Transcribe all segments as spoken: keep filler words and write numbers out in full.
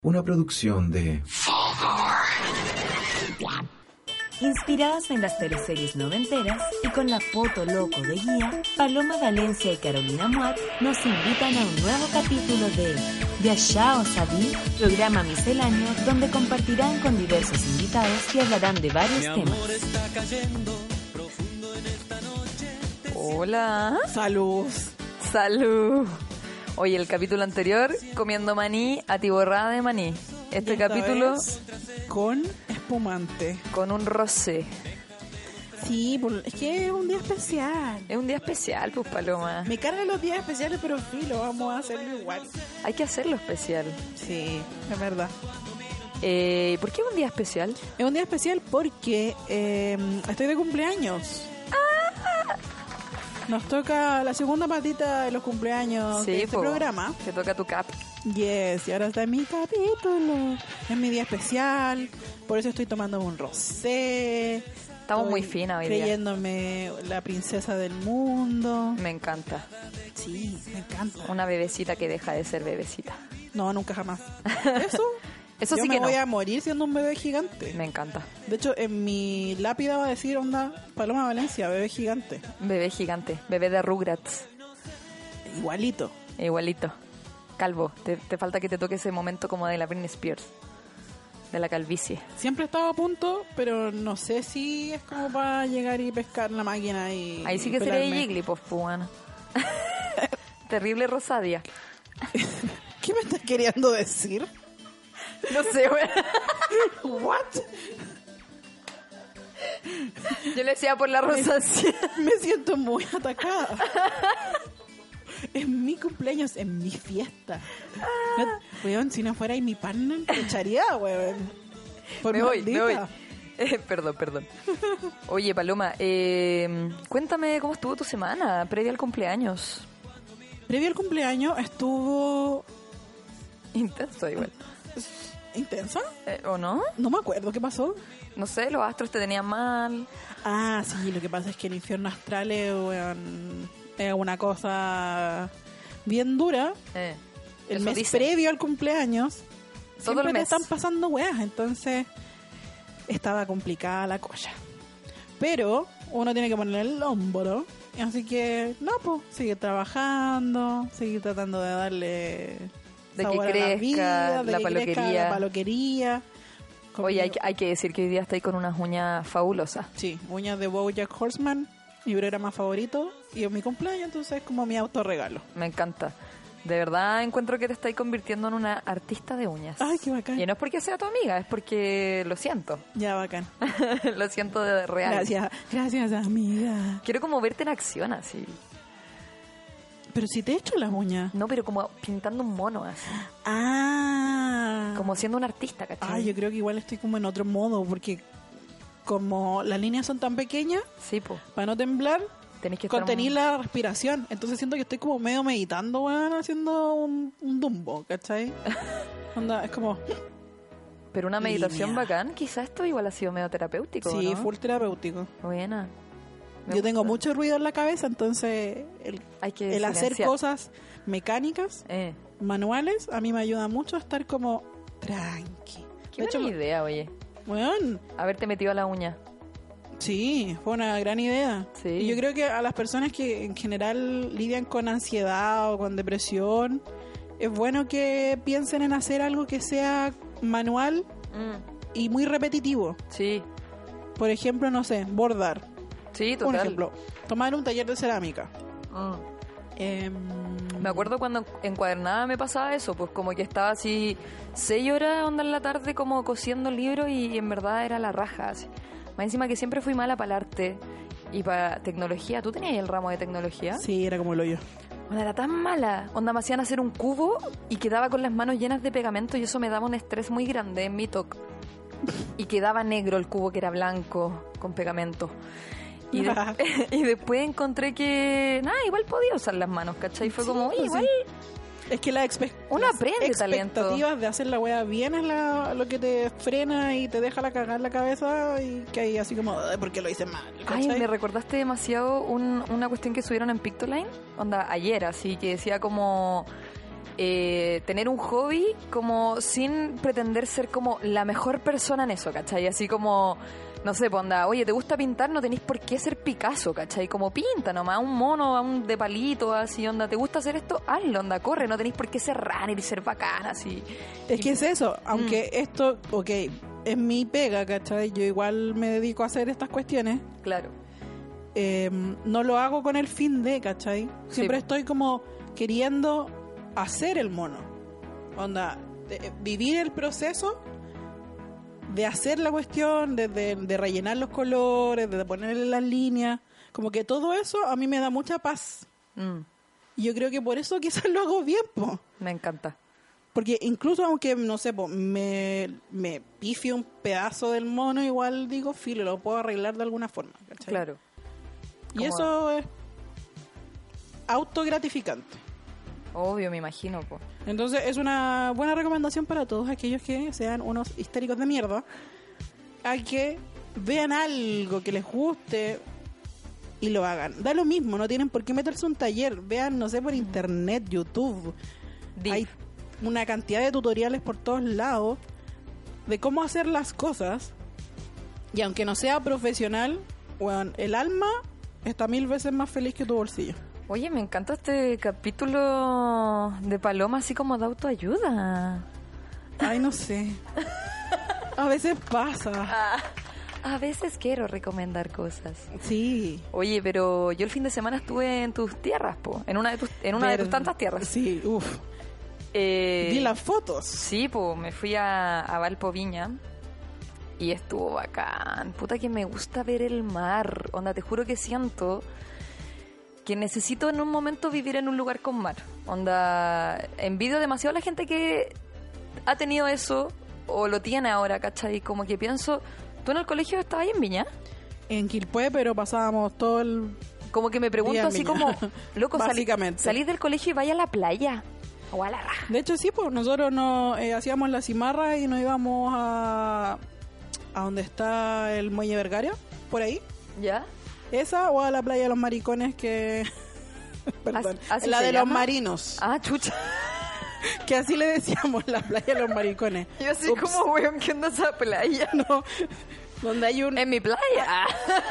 Una producción de... Inspiradas en las teleseries noventeras y con la foto loco de guía, Paloma Valencia y Carolina Muat nos invitan a un nuevo capítulo de Viajao Sabí, programa misceláneo donde compartirán con diversos invitados y hablarán de varios temas. Hola. Salud. Salud. Oye, el capítulo anterior, comiendo maní, atiborrada de maní. Este capítulo con espumante. Con un rosé. Sí, es que es un día especial. Es un día especial, pues, Paloma. Me cargan los días especiales, pero filo, vamos a hacerlo igual. Hay que hacerlo especial. Sí, es verdad. Eh, ¿Por qué es un día especial? Es un día especial porque eh, estoy de cumpleaños. ¡Ah! Nos toca la segunda patita de los cumpleaños sí, de este po, programa. Te toca tu cap. Yes, y ahora está en mi capítulo. Es mi día especial, por eso estoy tomando un rosé. Estamos estoy muy finas hoy creyéndome día. la princesa del mundo. Me encanta. Sí, me encanta. Una bebecita que deja de ser bebecita. No, nunca jamás. Eso, eso yo sí me que voy no. a morir siendo un bebé gigante. Me encanta. De hecho, en mi lápida va a decir, onda, Paloma Valencia, bebé gigante. Bebé gigante, bebé de Rugrats. Igualito. Igualito. Calvo, te, te falta que te toque ese momento como de la Britney Spears, de la calvicie. Siempre estaba a punto, pero no sé si es como para llegar y pescar la máquina y ahí sí que pelarme. sería Jigglypuff, pues. Terrible Rosadia. ¿Qué me estás queriendo decir? No sé, güey. What? Yo le decía por la Rosadia. Me siento muy atacada. Es mi cumpleaños, es mi fiesta. Ah. Weón, si no fuera ahí mi partner, te echaría, weón. Por me voy, maldita. me voy. Eh, perdón, perdón. Oye, Paloma, eh, cuéntame cómo estuvo tu semana previa al cumpleaños. Previo al cumpleaños estuvo... Intenso igual. ¿Intensa? Eh, ¿O no? No me acuerdo, ¿qué pasó? No sé, los astros te tenían mal. Ah, sí, lo que pasa es que el infierno astral es, weón, es una cosa bien dura. Eh, el mes dicen. previo al cumpleaños todo siempre el mes te están pasando weas, entonces estaba complicada la cosa. Pero uno tiene que poner el hombro, así que no, pues sigue trabajando, sigue tratando de darle de sabor que crezca a la vida, de la que paloquería. crezca la paloquería. Oye, hay que, hay que decir que hoy día estáis con unas uñas fabulosas. Sí, uñas de BoJack Horseman, mi programa favorito, y es mi cumpleaños, entonces es como mi autorregalo. Me encanta. De verdad encuentro que te estáis convirtiendo en una artista de uñas. Ay, qué bacán. Y no es porque sea tu amiga, es porque lo siento. Ya, bacán. Lo siento de real. Gracias, gracias, amiga. Quiero como verte en acción así. Pero si te he hecho las uñas. No, pero como pintando un mono así. Ah. Como siendo un artista, ¿cachai? Ah, yo creo que igual estoy como en otro modo, porque como las líneas son tan pequeñas, sí, po. Para no temblar, tenés que contener estar... la respiración. Entonces siento que estoy como medio meditando, weón, haciendo un, un dumbo, ¿cachai? Onda, es como... Pero una meditación línea. bacán, quizás esto igual ha sido medio terapéutico, Sí, ¿no? full terapéutico. Buena. Me Yo gusta. tengo mucho ruido en la cabeza, entonces el, Hay que el hacer silenciar. cosas mecánicas, Eh, manuales, a mí me ayuda mucho a estar como tranqui. qué De hecho, buena idea, oye. weón, Haberte metido a la uña. sí, fue una gran idea. Sí. Y yo creo que a las personas que en general lidian con ansiedad o con depresión, es bueno que piensen en hacer algo que sea manual Mm, y muy repetitivo. sí, Por ejemplo, no sé, bordar. sí, Un total. ejemplo, tomar un taller de cerámica. Mm. Eh, Me acuerdo cuando encuadernada me pasaba eso, pues como que estaba así seis horas onda en la tarde como cosiendo libros y, y en verdad era la raja, así. Más encima que siempre fui mala para el arte y para tecnología. ¿Tú tenías el ramo de tecnología? Sí, era como el hoyo. Onda, era tan mala. Onda, me hacían hacer un cubo y quedaba con las manos llenas de pegamento y eso me daba un estrés muy grande en mi toque. Y quedaba negro el cubo que era blanco con pegamento. Y, de- y después encontré que, nada, igual podía usar las manos, ¿cachai? Fue Sí, como, oye, pues igual... sí. Es que la expe- Uno las aprende talento. expectativas de hacer la wea bien es la, lo que te frena y te deja la cagar la cabeza y que hay así como, "Ay, ¿por qué lo hice mal?" Ay, ¿cachai? me recordaste demasiado un- una cuestión que subieron en Pictoline, onda, ayer, así, que decía como... eh, tener un hobby como sin pretender ser como la mejor persona en eso, ¿cachai? Así como, no sé, pues onda, oye, ¿te gusta pintar? No tenéis por qué ser Picasso, ¿cachai? Como pinta nomás, un mono, un de palito, así, onda, ¿te gusta hacer esto? Hazlo, onda, corre, no tenéis por qué ser runner y ser bacana, así. Es Y- que es eso, aunque Mm. esto, ok, es mi pega, ¿cachai? Yo igual me dedico a hacer estas cuestiones. Claro. eh, no lo hago con el fin de, ¿cachai? Siempre Sí. estoy como queriendo hacer el mono. Onda, de- vivir el proceso de hacer la cuestión, de, de, de rellenar los colores, de ponerle las líneas. Como que todo eso a mí me da mucha paz. Mm, Y yo creo que por eso quizás lo hago bien, po. me encanta. Porque incluso aunque, no sé, po, me, me pifie un pedazo del mono, igual digo, filo, lo puedo arreglar de alguna forma, ¿cachai? Claro. Y Como- eso es autogratificante. Obvio, me imagino, po. Entonces es una buena recomendación para todos aquellos que sean unos histéricos de mierda, a que vean algo que les guste y lo hagan. Da lo mismo, no tienen por qué meterse a un taller. Vean, no sé, por internet, YouTube. Di- Hay una cantidad de tutoriales por todos lados de cómo hacer las cosas. Y aunque no sea profesional, weón, el alma está mil veces más feliz que tu bolsillo. Oye, me encanta este capítulo de Paloma, así como de autoayuda. Ay, no sé. A veces pasa. Ah, a veces quiero recomendar cosas. Sí. Oye, pero yo el fin de semana estuve en tus tierras, po. En una de tus, en una de tus Ver- tantas tierras. Sí, uff. Eh, Vi las fotos. Sí, pues me fui a, a Valpo Viña y estuvo bacán. Puta que me gusta ver el mar. Onda, te juro que siento que necesito en un momento vivir en un lugar con mar. Onda, envidio demasiado a la gente que ha tenido eso o lo tiene ahora, ¿cachai? Como que pienso, ¿tú en el colegio estabas ahí en Viña? En Quilpué, pero pasábamos todo el... Como que me Día pregunto en así Viña. como, loco, salí, Básicamente. salís del colegio y vaya a la playa o a la raja. De hecho, sí, pues nosotros no eh, hacíamos la cimarra y nos íbamos a... a donde está el Muelle Vergario, por ahí. ¿Ya? Esa o a la playa de los maricones que... Perdón, ¿Así la se de llama? los marinos. Ah, chucha. Que así le decíamos, la playa de los maricones. Yo así Ups. como, weón, ¿qué onda esa playa? No, donde hay un... En mi playa.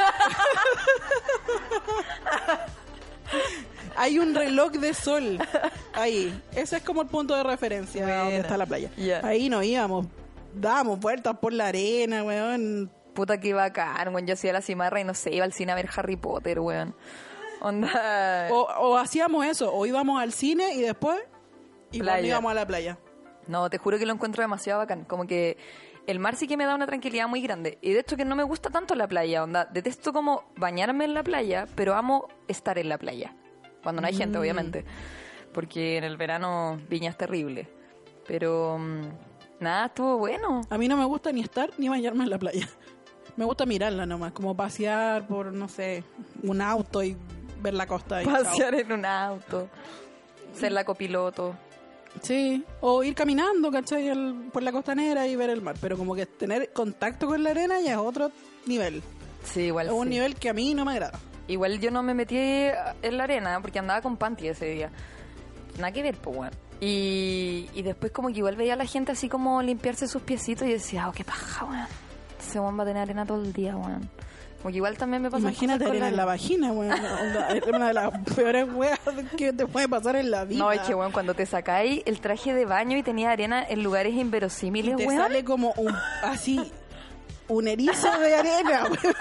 Hay un reloj de sol ahí. Ese es como el punto de referencia Buena. donde está la playa. Ya. Ahí nos íbamos, dábamos vueltas por la arena, weón. Puta que bacán, weón. Yo hacía la cimarra y no sé, iba al cine a ver Harry Potter, weón. Onda. O, o hacíamos eso, o íbamos al cine y después igual Playa. íbamos a la playa. No, te juro que lo encuentro demasiado bacán. Como que el mar sí que me da una tranquilidad muy grande. Y de hecho que no me gusta tanto la playa, onda. Detesto como bañarme en la playa, pero amo estar en la playa. Cuando no hay gente, Mm. obviamente. Porque en el verano Viña es terrible. Pero mm, nada, estuvo bueno. A mí no me gusta ni estar ni bañarme en la playa. Me gusta mirarla nomás, como pasear por, no sé, un auto y ver la costa. Y chao. Pasear en un auto. Ser la copiloto. Sí, o ir caminando, ¿cachai? El- por la costanera y ver el mar. Pero como que tener contacto con la arena ya es otro nivel. Sí, igual Es un sí. nivel que a mí no me agrada. Igual yo no me metí en la arena porque andaba con panty ese día. Nada que ver, pues, weón. Y, y después como que igual veía a la gente así como limpiarse sus piecitos y decía, oh, qué paja, weón. Ese weón va a tener arena todo el día, weón. Como que igual también me pasa Imagínate arena en la vagina, weón. Onda, es una de las peores weas que te puede pasar en la vida. No, es que, weón, cuando te sacáis el traje de baño y tenía arena en lugares Y inverosímiles, te weón. sale como un, así, un erizo de arena, weón.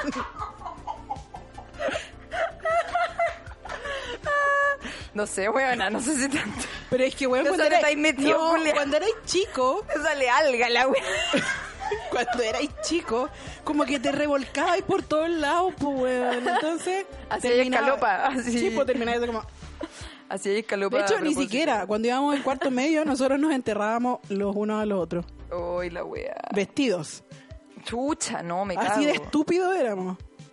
No sé, weón, no sé si tanto. Pero es que, weón, Eso cuando te erais estáis metido, no, culiao. cuando erais chico, Me sale alga la weón. cuando erais chico, como que te revolcabais por todos lados, pues, weón. Entonces, Así hay terminaba- escalopa, así. Sí, pues terminabas como... Así hay escalopa. De hecho, a ni propósito. siquiera. Cuando íbamos en cuarto medio, nosotros nos enterrábamos los unos a los otros. Uy, la weá. Vestidos. Chucha, no, me cago. Así de estúpidos éramos.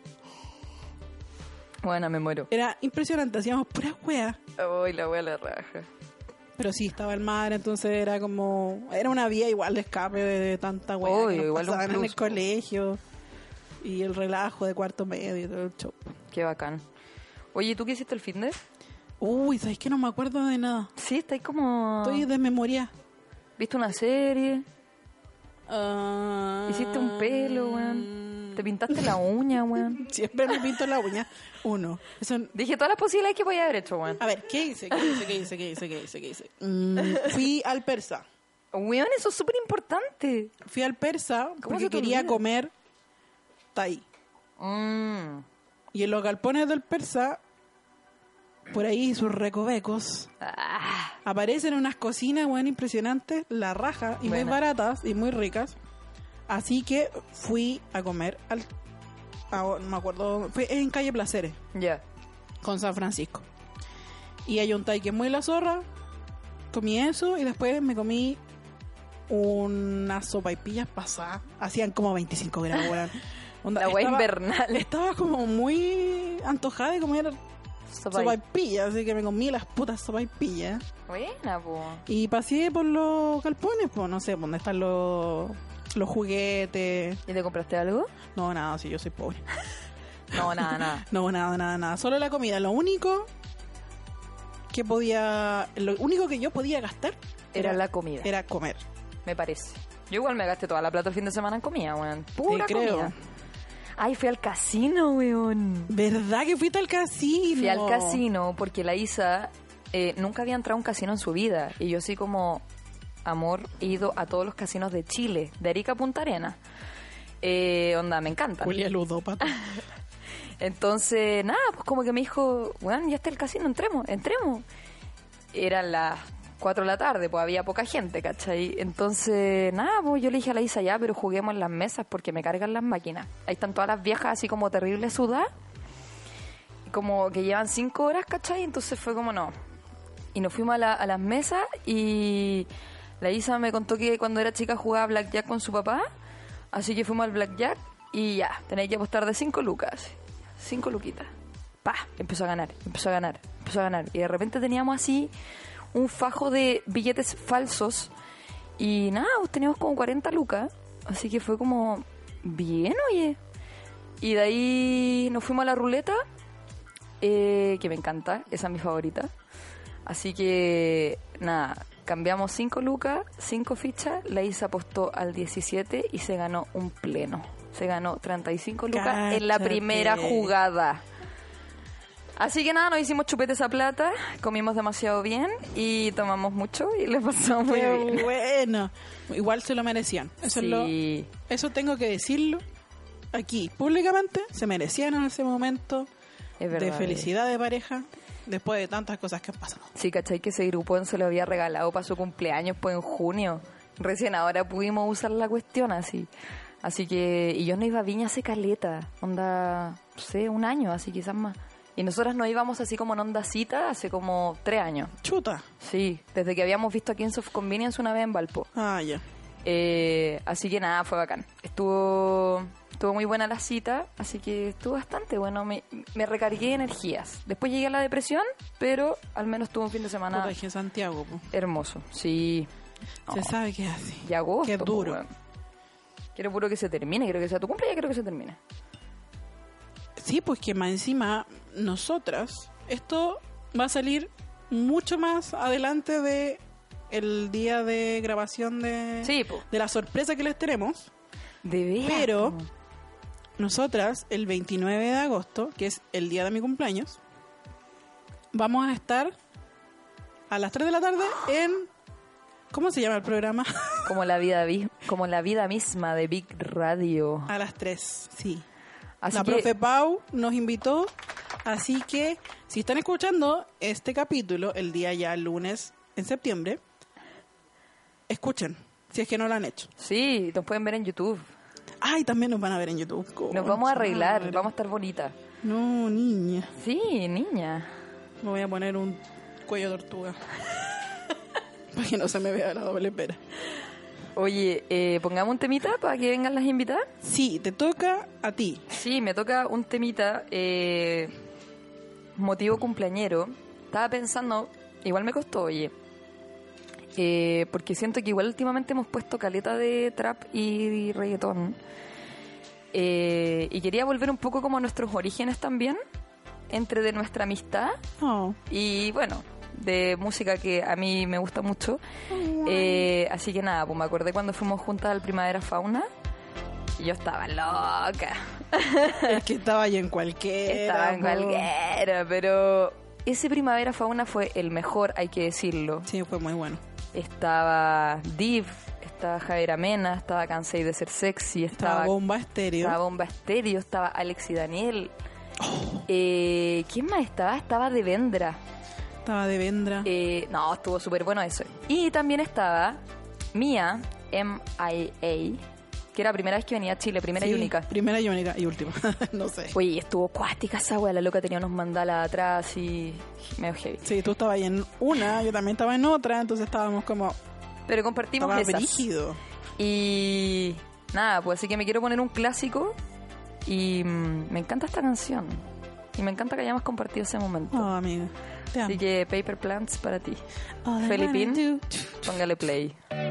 Bueno, me muero. Era impresionante, hacíamos puras weas. Uy, la weá la raja. Pero sí, estaba el mar, entonces era como... Era una vía igual de escape de tanta wea Obvio, que nos igual un pasaban en plus, el po. colegio. Y el relajo de cuarto medio y todo el show. Qué bacán. Oye, ¿tú qué hiciste el fitness? Uy, ¿sabes qué? No me acuerdo de nada. Sí, está ahí como... Estoy de memoria. ¿Viste una serie? Ah, Hiciste un pelo, weón. Te pintaste la uña, weón. Siempre me pinto la uña. Uno. Eso... Dije todas las posibilidades que podía haber hecho, weón. A ver, ¿qué hice? ¿Qué hice? ¿Qué hice? ¿Qué hice? ¿Qué hice? ¿Qué hice? Mm, fui al persa. Weón, eso es súper importante. Fui al persa ¿Cómo porque se te quería olvida? comer Thai. Mm. Y en los galpones del persa, por ahí sus recovecos, Ah, aparecen unas cocinas, weón, impresionantes, la raja, y muy Buena. baratas y muy ricas. Así que fui a comer al... a- no me acuerdo, fue en Calle Placeres, ya. con San Francisco. Y hay un Thai que es muy la zorra. Comí eso y después me comí unas sopaipillas pasadas. Hacían como veinticinco gramos, weón. Onda, La weá estaba- invernal. Estaba como muy antojada de comer Sopa- sopaipillas, así que me comí las putas sopaipillas. Buena, po. Y pasé por los galpones, pues no sé, por dónde están los, los juguetes. ¿Y te compraste algo? No, nada, si yo soy pobre. No, nada, nada. No, nada, nada, nada. Solo la comida. Lo único que podía... Lo único que yo podía gastar Era la comida, era comer. me parece. Yo igual me gasté toda la plata el fin de semana en comida, weón. Pura Sí, creo. comida. Ay, fui al casino, weón. ¿Verdad que fuiste al casino? Fui al casino porque la Isa eh, nunca había entrado a un casino en su vida. Y yo así como, amor, he ido a todos los casinos de Chile, de Arica a Punta Arenas. Eh, onda, me encanta. Julia Ludópata. Entonces, nada, pues como que me dijo, weón, ya está el casino, entremos, entremos. Eran las cuatro de la tarde, pues había poca gente, ¿cachai? Entonces, nada, pues yo le dije a la Isa, ya, pero juguemos en las mesas porque me cargan las máquinas. Ahí están todas las viejas así como terribles sudadas, como que llevan cinco horas, ¿cachai? Entonces fue como, no. Y nos fuimos a, la- a las mesas y la Isa me contó que cuando era chica jugaba blackjack con su papá, así que fuimos al blackjack y ya, tenéis que apostar de cinco lucas, cinco luquitas. Pa, empezó a ganar, empezó a ganar, empezó a ganar. Y de repente teníamos así un fajo de billetes falsos y nada, pues teníamos como cuarenta lucas, así que fue como, bien, oye. Y de ahí nos fuimos a la ruleta, eh, que me encanta, esa es mi favorita. Así que, nada, cambiamos cinco lucas, cinco fichas, la Isa apostó al diecisiete y se ganó un pleno. Se ganó treinta y cinco lucas en la Cáchate. primera jugada. Así que nada, nos hicimos chupetes a plata, comimos demasiado bien y tomamos mucho y le pasamos muy Qué bien. bueno. Igual se lo merecían. Eso, es lo, Sí, eso tengo que decirlo aquí públicamente. Se merecían en ese momento es verdad. de felicidad de pareja después de tantas cosas que han pasado. Sí, ¿cachai? Que ese grupón se lo había regalado para su cumpleaños, pues en junio. Recién ahora pudimos usar la cuestión así. Así que, y yo no iba a Viña hace caleta, onda, no sé, un año, así quizás más. Y nosotras no íbamos así como en onda cita hace como tres años. Chuta. Sí, desde que habíamos visto a Kings of Convenience una vez en Valpo. Ah, ya. Eh, así que nada, fue bacán. Estuvo estuvo muy buena la cita, así que estuvo bastante bueno. Me, me recargué de energías. Después llegué a la depresión, pero al menos tuvo un fin de semana Puta, dije Santiago, po. hermoso. Sí. Se sabe que es así. Y agosto. Qué duro. po, weón. Quiero puro que se termine, quiero que sea tu cumple y ya quiero que se termine. Sí, pues que más encima nosotras, esto va a salir mucho más adelante de el día de grabación de, Sí, po. de la sorpresa que les tenemos. De veras. Pero po. nosotras, el veintinueve de agosto, que es el día de mi cumpleaños, vamos a estar a las tres de la tarde en... ¿Cómo se llama el programa? Como la vida vi- como la vida misma de Big Radio. A las tres, sí. Así la que profe Pau nos invitó, así que si están escuchando este capítulo el día ya lunes en septiembre, escuchen, si es que no lo han hecho. sí, nos pueden ver en YouTube. Ay, también nos van a ver en YouTube. Nos vamos a arreglar, Concha vamos a estar bonitas. madre. No, niña, Sí, niña. me voy a poner un cuello de tortuga. Para que no se me vea la doble pera. Oye, eh, pongamos un temita para que vengan las invitadas. Sí, te toca a ti. Sí, me toca un temita, eh, motivo cumpleañero. Estaba pensando, igual me costó, oye, eh, porque siento que igual últimamente hemos puesto caleta de trap y reggaetón. Eh, y quería volver un poco como a nuestros orígenes también. entre de nuestra amistad Oh. y bueno, de música que a mí me gusta mucho. Eh, así que nada, pues me acordé cuando fuimos juntas al Primavera Fauna y yo estaba loca. Es que estaba ahí en cualquiera. Estaba en po. cualquiera, pero ese Primavera Fauna fue el mejor, hay que decirlo. Sí, fue muy bueno. Estaba Div, estaba Javier Amena, estaba Cansei de ser sexy, Estaba estaba, Bomba Estéreo. estaba Bomba Estéreo, estaba Alex y Daniel. Eh, ¿Quién más estaba? Estaba Devendra. Estaba Devendra. Eh, no, estuvo súper bueno eso. Y también estaba Mia, M I A, que era la primera vez que venía a Chile, primera Sí, y única. Primera y única. Y última. No sé. Oye, estuvo cuástica esa wea, la loca tenía unos mandalas atrás y medio heavy. Sí, tú estabas ahí en una, yo también estaba en otra, entonces estábamos como... Pero compartimos Estaba esas. brígido. Y nada, pues así que me quiero poner un clásico y mm, me encanta esta canción. Y me encanta que hayamos compartido ese momento. Oh, amiga. Te amo. Así que Paper Plants para ti. All I Felipín, wanna do- póngale play.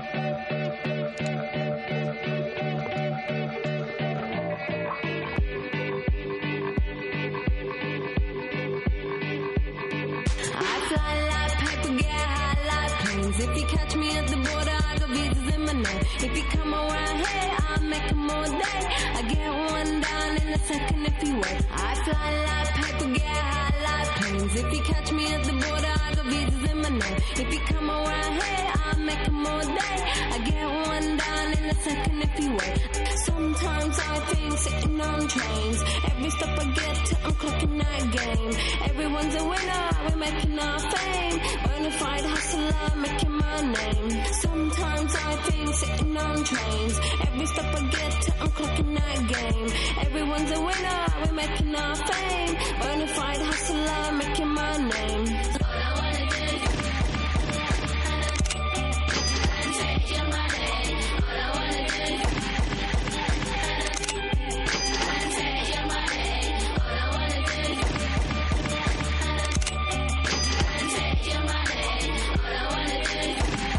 I fly like paper, get high like planes. If you catch me at the border, I got visas in my name. If you come around here, I'll make them all day. I get one down in a second if you wait. I fly like paper, get high like planes. If you catch me at the border, I got visas in my name. If you come around here, I'll make them all day. I get one down in a second if you wait. Sometimes I think sitting on trains. Every stop I get to, I'm clocking that game. Everyone's a winner, we're making our fame. Bonafide hustler, making my name. Sometimes I think sitting on trains. Every stop I get to, I'm clocking that game. Everyone's a winner, we're making our fame. Bonafide hustler, making my name. All I wanna do is take your money. All I wanna do is take your money. All I wanna do is take your money. All I wanna do is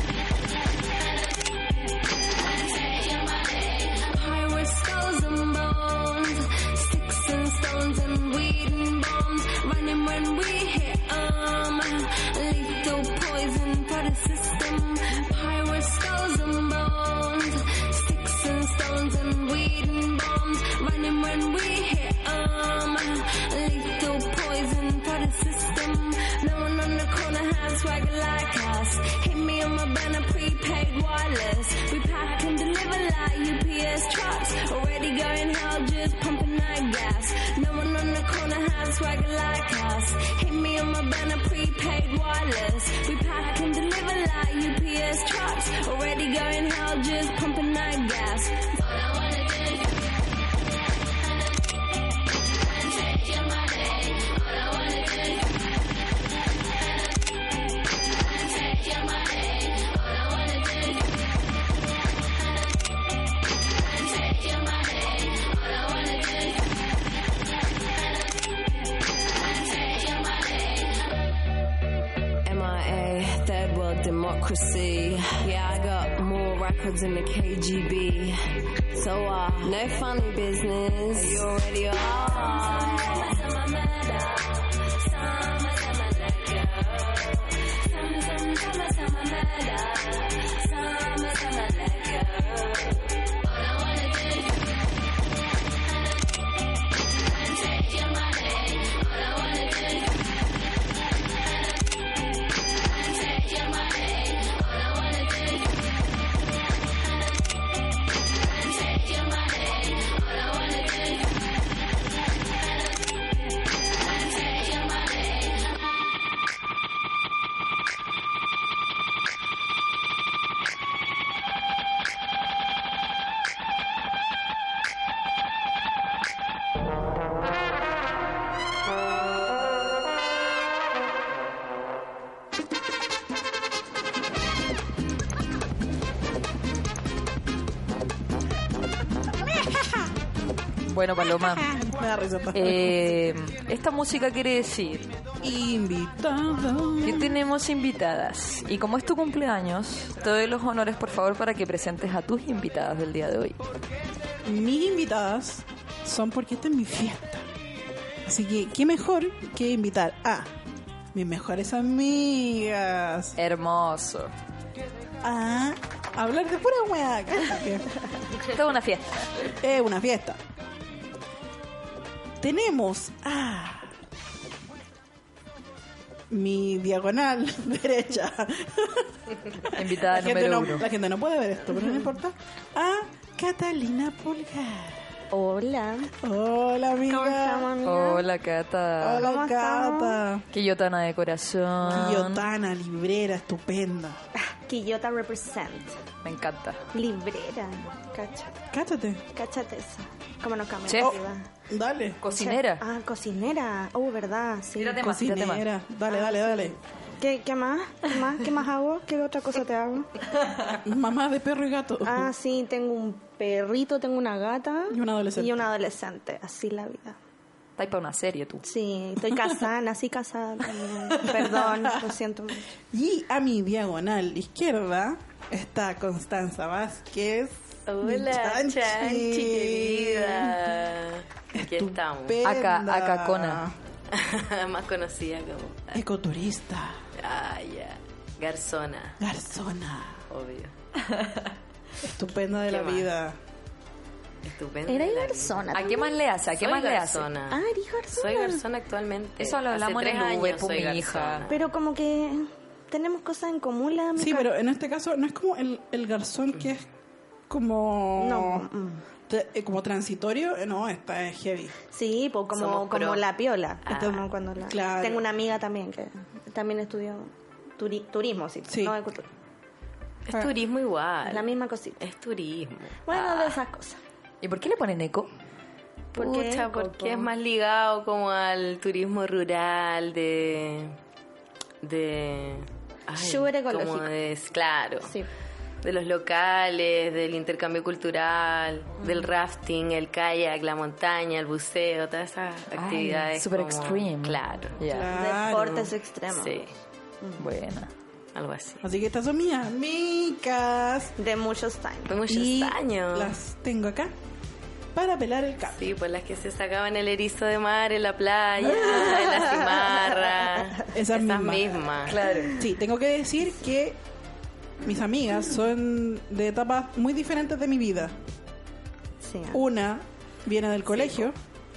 take your money. Pirates, skulls and bones, sticks and stones and weed and bombs, running when we hit 'em. Lethal poison for the system. Pirates, skulls and bones, sticks and stones and weed and bombs, running when we hit 'em. Lethal poison for the system. No one on the corner has swagger like us. Hit me on my banner, prepaid wireless. We pack and deliver like U P S trucks. Already going hell, just pumping that gas. No one on the corner has swagger like us. Hit me on my banner, prepaid wireless. We pack and deliver like U P S trucks. Already going hell, just pumping that gas. All I wanna do is take your money. All I wanna do is take your money. All I wanna do is take your money. All I wanna do is take your money. M I A, third world democracy. Yeah, I got more records than the K G B. So, uh, no funny business. You already are. Bueno, Paloma, Me da risa. eh, esta música quiere decir Invitado. que tenemos invitadas. Y como es tu cumpleaños, te doy los honores, por favor, para que presentes a tus invitadas del día de hoy. Mis invitadas son porque esta es mi fiesta. Así que, ¿qué mejor que invitar a mis mejores amigas Hermoso. a hablar de pura weá? Toda una fiesta. Es una fiesta. Tenemos a mi diagonal derecha. Invitada La gente, número no, uno. la gente no puede ver esto, pero no importa. A Catalina Pulgar. Hola. Hola, amiga. ¿Cómo estamos, amiga? Hola, Cata. Hola, ¿Cómo Cata. Quillotana de corazón. Quillotana, librera, estupenda. Quillota represent. Me encanta. Librera. Cacha. Cáchate. Cáchate esa. ¿Cómo nos cambia Chef. la vida? Dale. Cocinera. Ah, cocinera. Oh, verdad, sí. Tírate más, tírate más. Cocinera. Dale, dale, dale. ¿Qué, ¿Qué más? ¿Qué más? ¿Qué más hago? ¿Qué otra cosa te hago? Mamá de perro y gato. Ah, sí, tengo un perrito, tengo una gata. Y un adolescente. Y un adolescente. Así la vida. Estás para una serie tú. Sí, estoy casada, nací casada también. Perdón, lo siento mucho. Y a mi diagonal izquierda está Constanza Vázquez. mi Chanchi. querida. Aquí estamos. Estupenda. Acá, acá, Cona. Más conocida como. Ecoturista. Ah, ya. Garzona, Garzona. obvio. Estupenda de ¿Qué la más? vida. Estupendo. Era de la garzona. ¿A qué más le hace? ¿A qué Soy más le hace? garzona. Ah, eres garzona. Soy garzona actualmente. Eso lo Hace hablamos en tres el Uber, años pues, soy mi hija. garzona. Pero como que tenemos cosas en común, la Sí, amiga. pero en este caso no es como el, el garzón que es como... No. mm. tra- eh, como transitorio. eh, No, esta es heavy. Sí, pues como, Somos como pro. la piola. Ah, como cuando la... claro. Tengo una amiga también que también estudió turi- turismo, sí, Sí. no de cultura. Es turismo igual. La misma cosita. Es turismo. Bueno, de esas cosas. ¿Y por qué le ponen eco? ¿Por qué? Pucha, porque es más ligado como al turismo rural de... de... ay, Súper ecológico. como de- claro. Sí. De los locales, del intercambio cultural, del rafting, el kayak, la montaña, el buceo, todas esas actividades. super como- extreme. Claro. Ya. Claro. Deportes extremos. Sí, Buena. algo así. Así que estas son mis amigas. De muchos años. Fue muchos Y años. las tengo acá para pelar el cable. Sí, pues las que se sacaban el erizo de mar en la playa, en la cimarra. Esas mismas. mismas. Claro. Sí, tengo que decir que mis amigas son de etapas muy diferentes de mi vida. Sí. Una viene del colegio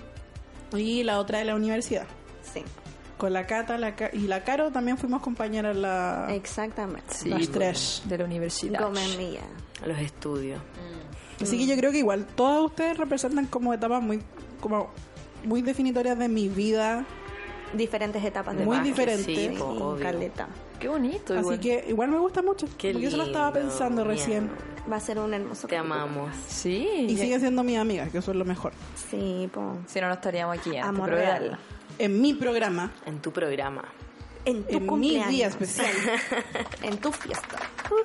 y la otra de la universidad. Sí. Con la Cata la Ca- y la Caro también fuimos compañeras la, Exactamente. Sí, las pues, tres. de la universidad. Gómez Milla. Los estudios. Así que yo creo que igual todas ustedes representan como etapas muy como muy definitorias de mi vida. Diferentes etapas de Muy básquet, diferentes. Sí, po, y obvio. caleta. Qué bonito. Así igual. que igual me gusta mucho. Qué porque yo se lo estaba lindo, pensando mi recién. amor. Va a ser un hermoso Te capítulo. amamos. Sí. Y ya- siguen siendo mis amigas, que eso es lo mejor. Sí, po. Si no, no estaríamos aquí. en este Amor programa. real. En mi programa, En tu programa. En tu en mi cumpleaños. día especial. En tu fiesta.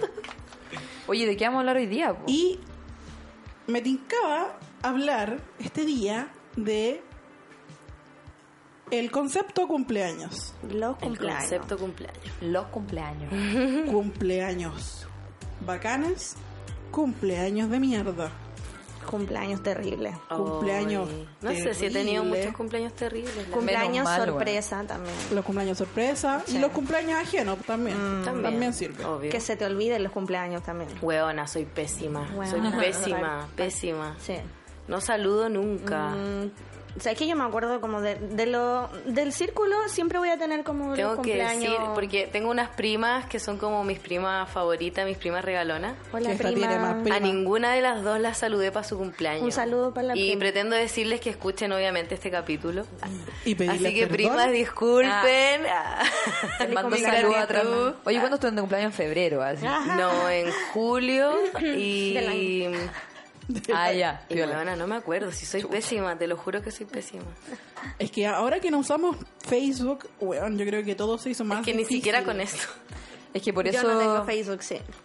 Oye, ¿de qué vamos a hablar hoy día? po? Y me tincaba hablar este día de el concepto cumpleaños. Los El cumpleaños. concepto cumpleaños. Los cumpleaños. Cumpleaños bacanes, cumpleaños de mierda. Cumpleaños terribles. Cumpleaños Ay, no sé si he tenido terrible. muchos cumpleaños terribles. la Cumpleaños mal, sorpresa también. Los cumpleaños sorpresa y los cumpleaños ajenos también. verdad. También, sirve. Obvio. Que se te olviden los cumpleaños también. Hueona, soy pésima. Soy Hueona. pésima, pésima. Sí. No saludo nunca. Mm, o sea, es que yo me acuerdo como de, de lo del círculo, siempre voy a tener como los Tengo que cumpleaños. decir, porque tengo unas primas que son como mis primas favoritas, mis primas regalonas. Hola, Que esta prima. tiene más prima. A ninguna de las dos las saludé para su cumpleaños. Un saludo para la Y prima. pretendo decirles que escuchen obviamente este capítulo. Y pedirles Así que perdón. primas, disculpen. Ah. Te mando Feliz saludos cumpleaños atrás. tú. Oye, ¿cuándo estuve de cumpleaños? En febrero, así. Ajá. No, en julio y... Del Ah, ya. Y piola. huevona, no me acuerdo, si soy pésima, te lo juro que soy pésima. Es que ahora que no usamos Facebook, weón, yo creo que todo se hizo más Es que ni difícil. siquiera con eso. Es que por Yo eso... no tengo Facebook, sí.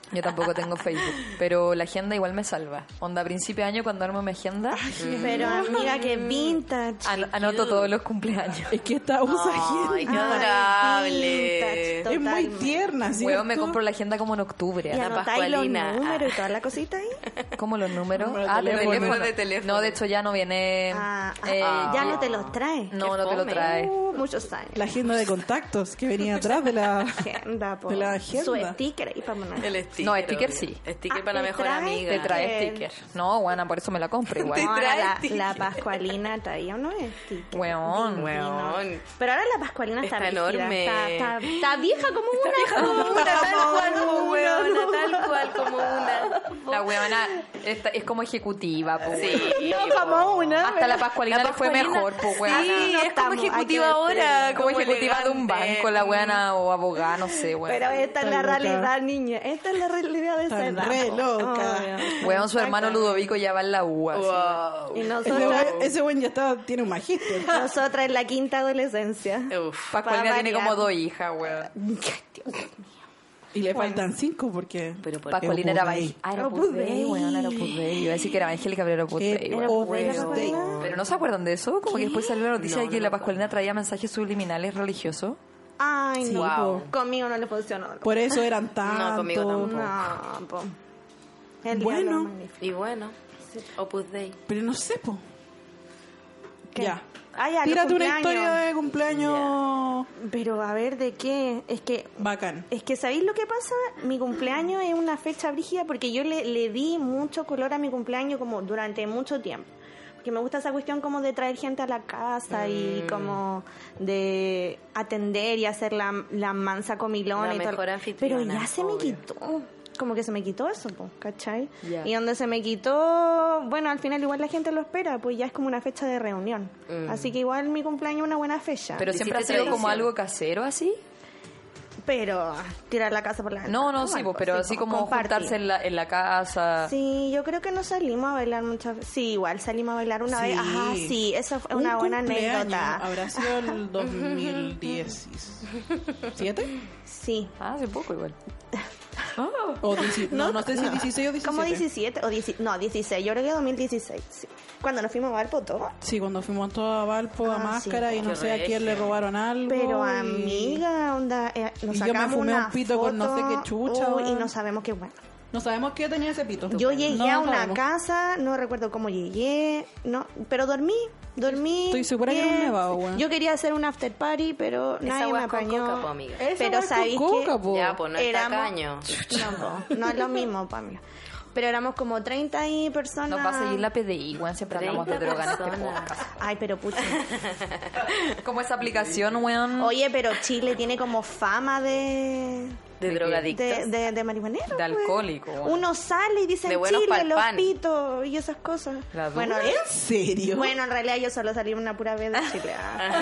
Yo tampoco tengo Facebook, pero la agenda igual me salva. Onda, a principio de año cuando armo mi agenda, Pero amiga, que vintage. an- anoto todos los cumpleaños. Es que esta usa Ay, qué agenda. adorable. vintage, Es muy totalmente. tierna, ¿cierto? Huevo, me compro la agenda como en octubre. Y La anotáis los pascualina. números y toda la cosita ahí. ¿Cómo los números? Número de Ah, de teléfono. teléfono. De teléfono. No, de hecho ya no viene. Ah, ah, eh, ya no te los trae. No, Qué no te lo fome. trae. Uh, muchos años. La agenda de contactos que venía atrás de la... Agenda, po. De la agenda. Su sticker ahí para poner. El sticker. No, sticker obvio. sí. Sticker Ah, para la ¿te mejor trae? amiga. Te trae Bien. sticker. No, buena, por eso me la compro igual. No, trae la, sticker. la Pascualina traía uno sticker. Weón. Weón. Pero ahora la Pascualina está, Está rígida, enorme. Está, está, está vieja como una. Como una, tal cual como weona, tal cual como una. La weona esta- es como ejecutiva, po. Sí. No como una. Hasta la Pascualina La le fue Pascualina- mejor, pues weona. Sí, no es como estamos, hay que ejecutiva ahora. despedirnos. Como ejecutiva de un elegante. banco, la weona, o abogada, no sé, weón. Pero esta es la Está loca. realidad, niña. Esta es la realidad de esa Está edad. re po. loca. Obvio. Weón, su hermano Ludovico ya va en la U, así. Wow. Y Ese nosotras, buen, ese buen ya está, tiene un magíster. nosotras en la quinta adolescencia. Uf. Pascualina Pa' tiene variar. como dos hijas, weón. Y le faltan cinco porque... Pero por Pascualina era Opus Dei. Dei. Ah, era Opus Opus Dei, Dei. weón, era Opus Dei. Yo iba a decir que era Angélica, pero era Opus Dei, Era weón. Opus Dei, la Opus Dei. Pascualina. Pero ¿no se acuerdan de eso? Como que después salió la noticia No, de que no la me Pascualina traía mensajes subliminales religiosos. Ay, Sí, no. Wow. Conmigo no le funcionó. Por eso eran tantos. No, conmigo tampoco. No, po. El Bueno. diablo magnífico. Y bueno, Opus Dei. Pero no sé, po. ¿Qué? Ya. Ah, ya, los Tírate una cumpleaños. historia de cumpleaños Pero a ver, ¿de qué? Es que bacán. Es que, ¿sabéis lo que pasa? Mi cumpleaños es una fecha brígida porque yo le, le di mucho color a mi cumpleaños como durante mucho tiempo. Porque me gusta esa cuestión como de traer gente a la casa y como de atender y hacer la, la mansa comilona La y todo. mejor anfitriona, Pero ya se me obvio. quitó. Como que se me quitó eso, po, ¿cachai? Ya. Y donde se me quitó, bueno, al final igual la gente lo espera, pues ya es como una fecha de reunión. Mm. Así que igual mi cumpleaños es una buena fecha. Pero Hiciste siempre ha sido como tradición. algo casero, así. Pero tirar la casa por la No, no, ventana, sí, igual, pues, pero sí, así po, como compartir. juntarse en la, en la casa. Sí, yo creo que no salimos a bailar muchas veces. Sí, igual salimos a bailar una Sí. vez. Ajá, sí, esa fue Un una buena cumpleaños anécdota. Habrá sido el dos mil diecisiete. Sí. Ah, hace poco igual. O dieci- no, no sé si dieciséis o diecisiete. Como diecisiete o dieci no, dieciséis, yo creo que dos mil dieciséis, sí. Cuando nos fuimos a Valpo todo. Sí, cuando fuimos todos a Valpo a Ah, Máscara sí. y no Qué sé a quién le regio. robaron algo. Pero y- amiga, onda, eh, nos Y yo me sacamos fumé una un pito con no sé foto, qué chucha, uy, y weón. no sabemos qué bueno. No sabemos qué tenía ese pito. Yo llegué No a una sabemos. casa, no recuerdo cómo llegué, no, pero dormí, dormí. Estoy segura que era un bien. nevado, weón. Yo quería hacer un after party, pero Esa nadie me hueá con apañó. coca, po, amiga. Esa Pero weá es con sabéis coca, que po. Ya, pues no es éramos- tacaño. No, po, no es lo mismo para mí. Pero éramos como treinta y personas. Nos va a seguir la P D I, weón. Siempre hablamos de treinta droga en este personas. podcast. Ay, pero pucha. Como esa aplicación, weón. Oye, pero Chile tiene como fama de... De drogadictos. De, de, de marihuanero. De pues. alcohólico, weón. Uno sale y dice De buenos Chile, pa'l los pan. pitos y esas cosas. ¿La bueno, dura? ¿En serio? Bueno, en realidad yo solo salí una pura vez de Chile.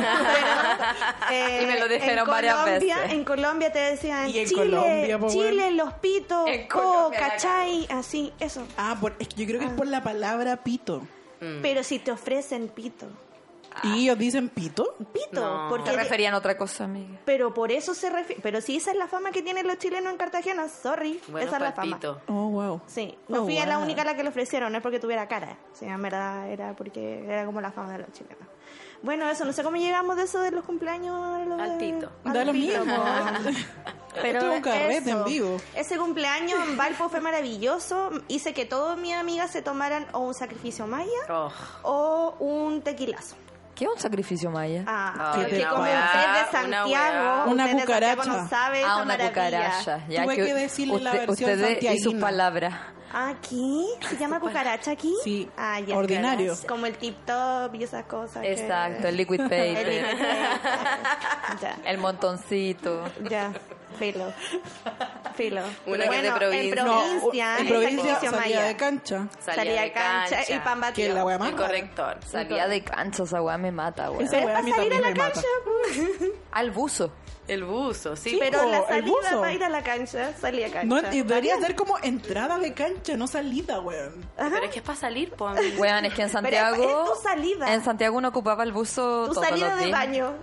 ah. Pero, eh, Y me lo en dijeron varias Colombia- veces. En Colombia te decían Y en Chile, Colombia, po, Chile, weón. los pitos, En oh, Colombia, la ¿cachai? Así, eso. Ah, por- es que yo creo que es por la palabra pito. Mm. Pero si te ofrecen pito. ¿Y ellos dicen pito? Pito, No. porque... Se referían a otra cosa, amiga. Pero por eso se refiere... Pero si esa es la fama que tienen los chilenos en Cartagena, sorry, Bueno, esa es la fama. palpito. Oh, wow. Sí, no Oh, fui a la wow. única a la que le ofrecieron, no es porque tuviera cara. Sí, en verdad era porque era como la fama de los chilenos. Bueno, eso, no sé cómo llegamos de eso de los cumpleaños. a lo de- Al pito. al Da lo pito, mismo. po. Pero Esto es un carrete eso, en vivo. Ese cumpleaños en Valpo fue maravilloso. Hice que todas mis amigas se tomaran o un sacrificio maya Oh. o un tequilazo. ¿Qué es un sacrificio maya? Ah, Ay, porque una como weá, usted es de una Santiago, weá. Una usted de Santiago cucaracha. no sabe esa Ah, una maravilla. cucaracha. Ya Tuve que decirle la versión usted y sus santiaguina. palabras. ¿Aquí? ¿Se llama cucaracha aquí? Sí, Ah, ya. ordinario. Como el tip top y esas cosas. que- Exacto, el liquid El paper. liquid paper. Ya, El montoncito. ya. Filo. Filo. Una que es de bueno, provincia. en No, provincia, en el provincia sacrificio salía maya. de cancha. Salía de cancha, y pan Que batido. es la wea más El rara. corrector. Salía de cancha, esa weá me mata, weón. Esa wea a mí Para salir a también la me mata. cancha, pues. Al buzo. El buzo, sí. Sí, Pero po, la el salida buzo. para ir a la cancha, salía a cancha. No, y debería ser como entrada de cancha, no salida, weón. Pero es que es para salir, po, amigo. Weón, es que en Pero Santiago. es tu salida. En Santiago uno ocupaba el buzo Tu todos salida los de días. baño.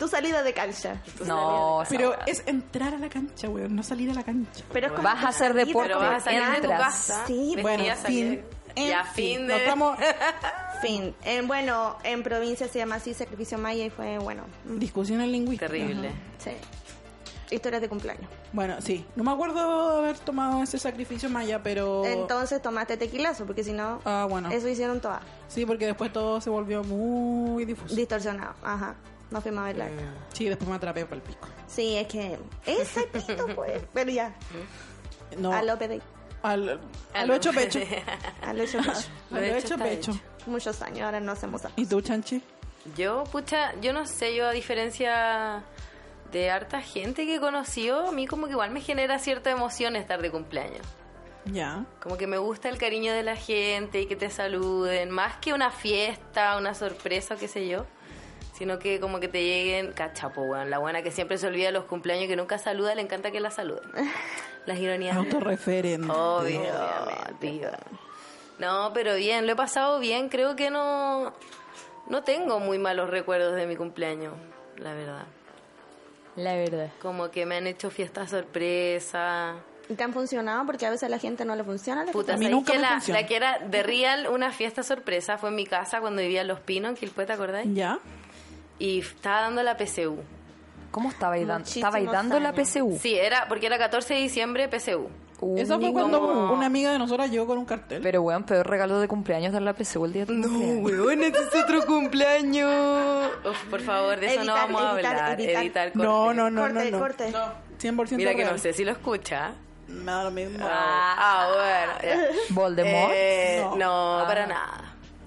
Tu salida de cancha. No, Pero es entrar a la cancha, weón, no salir a la cancha. Pero es como vas a hacer salida. deporte, Pero vas a salir de tu entras. casa. Sí, vestida bueno, a salir. fin. Ya, En fin Nos de... estamos Fin. En, bueno, en provincia se llama así Sacrificio Maya y fue, bueno, discusiones lingüísticas. Terrible. sí. Historias de cumpleaños. Bueno, sí. No me acuerdo de haber tomado ese sacrificio maya, pero... Entonces tomaste tequilazo, porque si no, Ah, bueno. eso hicieron todas. Sí, porque después todo se volvió muy difuso. Distorsionado, ajá. No fuimos a bailar. Sí, después me atrapé por el pico. Sí, es que ese pito, pues. Pero ya, No, a lo pedi. al, a lo hecho pecho. A lo hecho pecho. A lo hecho está pecho. hecho. Muchos años, ahora no hacemos eso. ¿Y tú, Chanchi? Yo, pucha, yo no sé, yo a diferencia de harta gente que he conocido, a mí como que igual me genera cierta emoción estar de cumpleaños. Ya. Como que me gusta el cariño de la gente y que te saluden, más que una fiesta, una sorpresa o qué sé yo, sino que como que te lleguen, cachapo, weón, la buena que siempre se olvida de los cumpleaños, que nunca saluda, le encanta que la saluden. Las ironías. Autorreferente. Obvio, tío. No, pero bien, lo he pasado bien, creo que no, no tengo muy malos recuerdos de mi cumpleaños, la verdad. La verdad. Como que me han hecho fiestas sorpresa. ¿Y te han funcionado? Porque a veces a la gente no le funciona. la Puta, A mí ¿sabéis nunca que me la, funciona. la que era de real una fiesta sorpresa fue en mi casa cuando vivía en Los Pinos, en Quilpué, ¿te acordáis? Ya. Y estaba dando la P C U. ¿Cómo estabais dando? Muchísimos ¿Estabais dando la años. P C U? Sí, era porque era catorce de diciembre P C U. Eso fue Uh, cuando como- una amiga de nosotras llegó con un cartel. Pero, weón, peor regalo de cumpleaños dar la P C U el día de tu cumpleaños. weón, este es otro cumpleaños. Uf, por favor, de eso no Editar, vamos a editar, hablar. editar. Editar, no, corte. no, no, Corte, no, no. corte. No, cien por ciento Mira que real. no sé si lo escucha. Me da lo mismo. Ah, ah, bueno. ya. ¿Voldemort? Eh, No. no, Ah. para nada.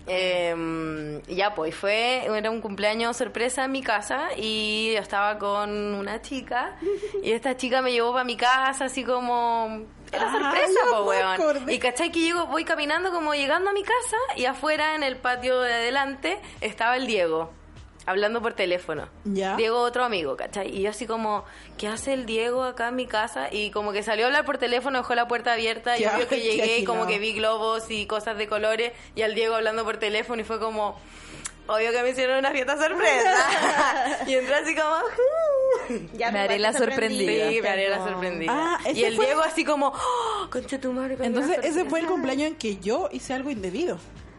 Eh, ya pues, fue, era un cumpleaños sorpresa en mi casa y yo estaba con una chica y esta chica me llevó para mi casa así como... Era Ah, sorpresa, ya po, me weón. acordé. Y cachai que llego, voy caminando como llegando a mi casa y afuera en el patio de adelante estaba el Diego. Hablando por teléfono. Ya. Diego, otro amigo, ¿cachai? Y yo así como, ¿qué hace el Diego acá en mi casa? Y como que salió a hablar por teléfono, dejó la puerta abierta. Y Qué obvio que qué llegué y como agilado. que vi globos y cosas de colores. Y al Diego hablando por teléfono y fue como, obvio que me hicieron una fiesta sorpresa. Y entré así como... Ya, Me pero haré igual la te sorprendida. Sí, me haré la No. sorprendida. Ah, ese y el fue- Diego así como, ¡oh, concha tu madre! con Entonces, una ese fue el sorpresa". cumpleaños en que yo hice algo indebido.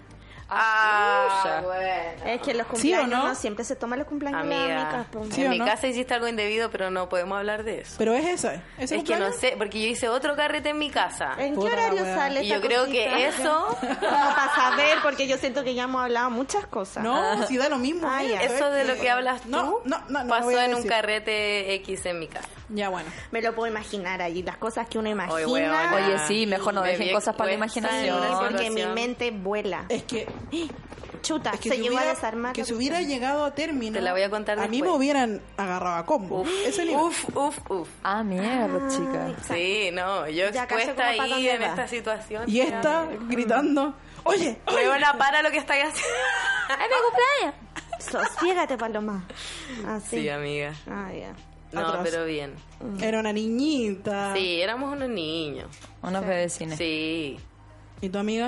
Ah, Chucha. bueno. Es que los ¿Sí o cumpleaños no? no? siempre se toman los cumpleaños en las Amiga, amigas, po. ¿Sí en o mi no? casa hiciste algo indebido, pero no podemos hablar de eso. Pero es esa. ¿Ese Es que no cumpleaños? sé, porque yo hice otro carrete en mi casa. ¿En qué Puta la horario wea. sale Y yo esta creo cosita? que eso, Como para saber, porque yo siento que ya hemos hablado muchas cosas. No, si da lo mismo. Ah, ¿eh? ya. eso de lo que hablas tú, No, no, no, no pasó voy a en un decir. carrete X en mi casa. Ya, bueno. Me lo puedo imaginar allí, las cosas que uno imagina. Oye, weona. Oye, sí, mejor no Me dejen vi cosas para la expuesta Sí, en imaginación. una porque mi situación. mente vuela. Es que, Chuta, es que se si llegó hubiera, a desarmar. que la si hubiera cuestión. llegado a término. Te la voy a contar A mí después. me hubieran agarrado a combo. Ese nivel. Uf, uf, uf. Ah, mierda, chica. Sí, no, yo Ya caché expuesta como pa' ahí dónde en va. esta situación. Y esta gritando. Oye, oye. Huevona, para lo que estáis haciendo. ¡Es mi cumpleaños! Sosfiégate, Paloma. Así. Sí, amiga. Ah, ya. No, Atrás. pero bien. Era una niñita. Sí, éramos unos niños. Unos bebecines. Sí. ¿Y tu amiga?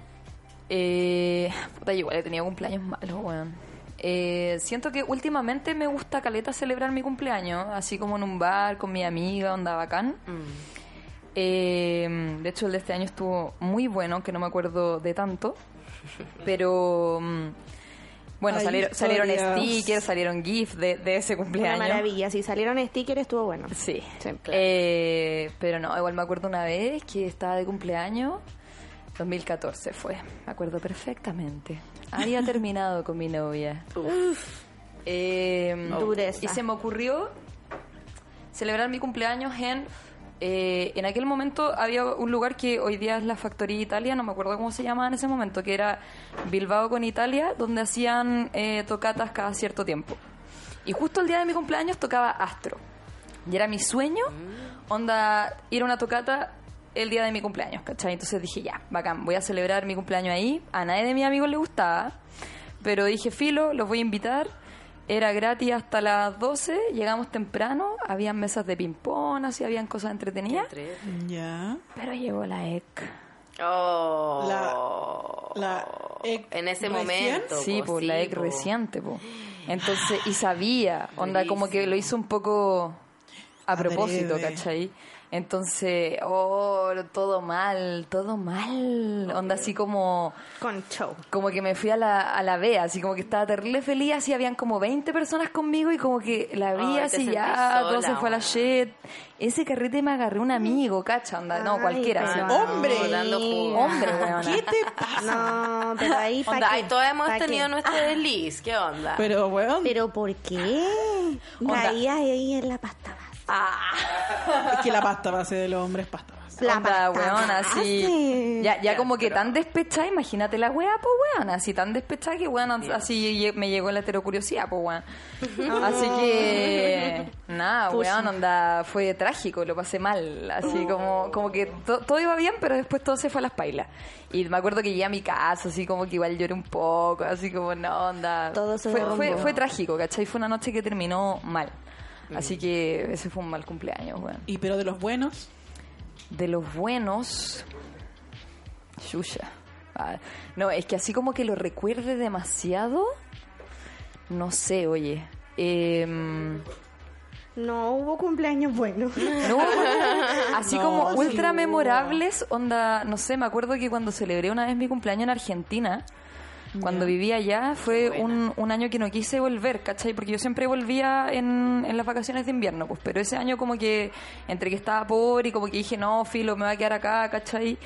Eh, puta, yo igual he tenido cumpleaños malos, weón. Eh, siento que últimamente me gusta caleta celebrar mi cumpleaños, así como en un bar con mi amiga, onda bacán. Eh, de hecho, el de este año estuvo muy bueno, que no me acuerdo de tanto. Pero mm, bueno, Hay salieron, salieron historias. stickers, salieron GIFs de, de ese Una cumpleaños. maravilla. Si salieron stickers, estuvo bueno. Sí. Sí, claro. Eh, pero no, igual me acuerdo una vez que estaba de cumpleaños. dos mil catorce fue, me acuerdo perfectamente. Había terminado con mi novia. Eh, Dureza. y se me ocurrió celebrar mi cumpleaños en... eh, en aquel momento había un lugar que hoy día es la Factoría Italia, no me acuerdo cómo se llamaba en ese momento, que era Bilbao con Italia, donde hacían eh, tocatas cada cierto tiempo. Y justo el día de mi cumpleaños tocaba Astro. Y era mi sueño, onda, ir a una tocata el día de mi cumpleaños, ¿cachai? Entonces dije, ya, bacán, voy a celebrar mi cumpleaños ahí. A nadie de mis amigos le gustaba, pero dije, filo, los voy a invitar. Era gratis hasta las doce, llegamos temprano, habían mesas de ping-pong, así habían cosas entretenidas. Ya. Pero llegó la E C. Oh. La, la Ex- en ese ¿recién? momento. Sí, po, pues la ex po. reciente, pues. Entonces, y sabía, onda, como que lo hizo un poco a propósito, Adrede. ¿cachai? Entonces, oh, todo mal, todo mal. Onda así como... Con show. Como que me fui a la, a la B, así como que estaba terrible feliz, así habían como veinte personas conmigo y como que la vi Ay, te así sentí ya, todo sola, se fue a la weón. shit. Ese carrete me agarré un amigo, cacha, onda, no, Ay, cualquiera. pero así. ¡Hombre! No, dando jugo. Hombre, weona. ¿Qué te pasa? No, pero ahí para Onda, qué. ay, todos hemos ¿Pa' tenido qué? nuestro desliz. ¿Qué onda? Pero, weón, ¿Pero por qué? Onda. Caías ahí en la pasta base. es que la pasta base de los hombres es pasta base. La Onda, pasta weona, así. base. Ya, ya Ya, como que pero- tan despechada, imagínate la wea, pues weón, así tan despechada que weón, así lle- me llegó la heterocuriosidad, pues weón. Así que, nada, weón, onda, fue trágico, lo pasé mal, así como, como que to- todo iba bien, pero después todo se fue a las pailas. Y me acuerdo que llegué a mi casa, así como que igual lloré un poco, así como, no, onda. Todo se fue, derrumbó. fue, fue trágico, ¿cachai? Fue una noche que terminó mal. Así que ese fue un mal cumpleaños, weón. Y pero de los buenos, De los buenos. Yuya. Ah, no, es que así como que lo recuerde demasiado. No sé, oye. Em, No hubo cumpleaños buenos. no, así No, como sí ultra hubo. memorables. Onda, no sé, me acuerdo que cuando celebré una vez mi cumpleaños en Argentina. Cuando vivía allá fue un, un año que no quise volver, ¿cachai? Porque yo siempre volvía en, en las vacaciones de invierno, pues, pero ese año como que, entre que estaba pobre y como que dije, no, filo, me voy a quedar acá, ¿cachai?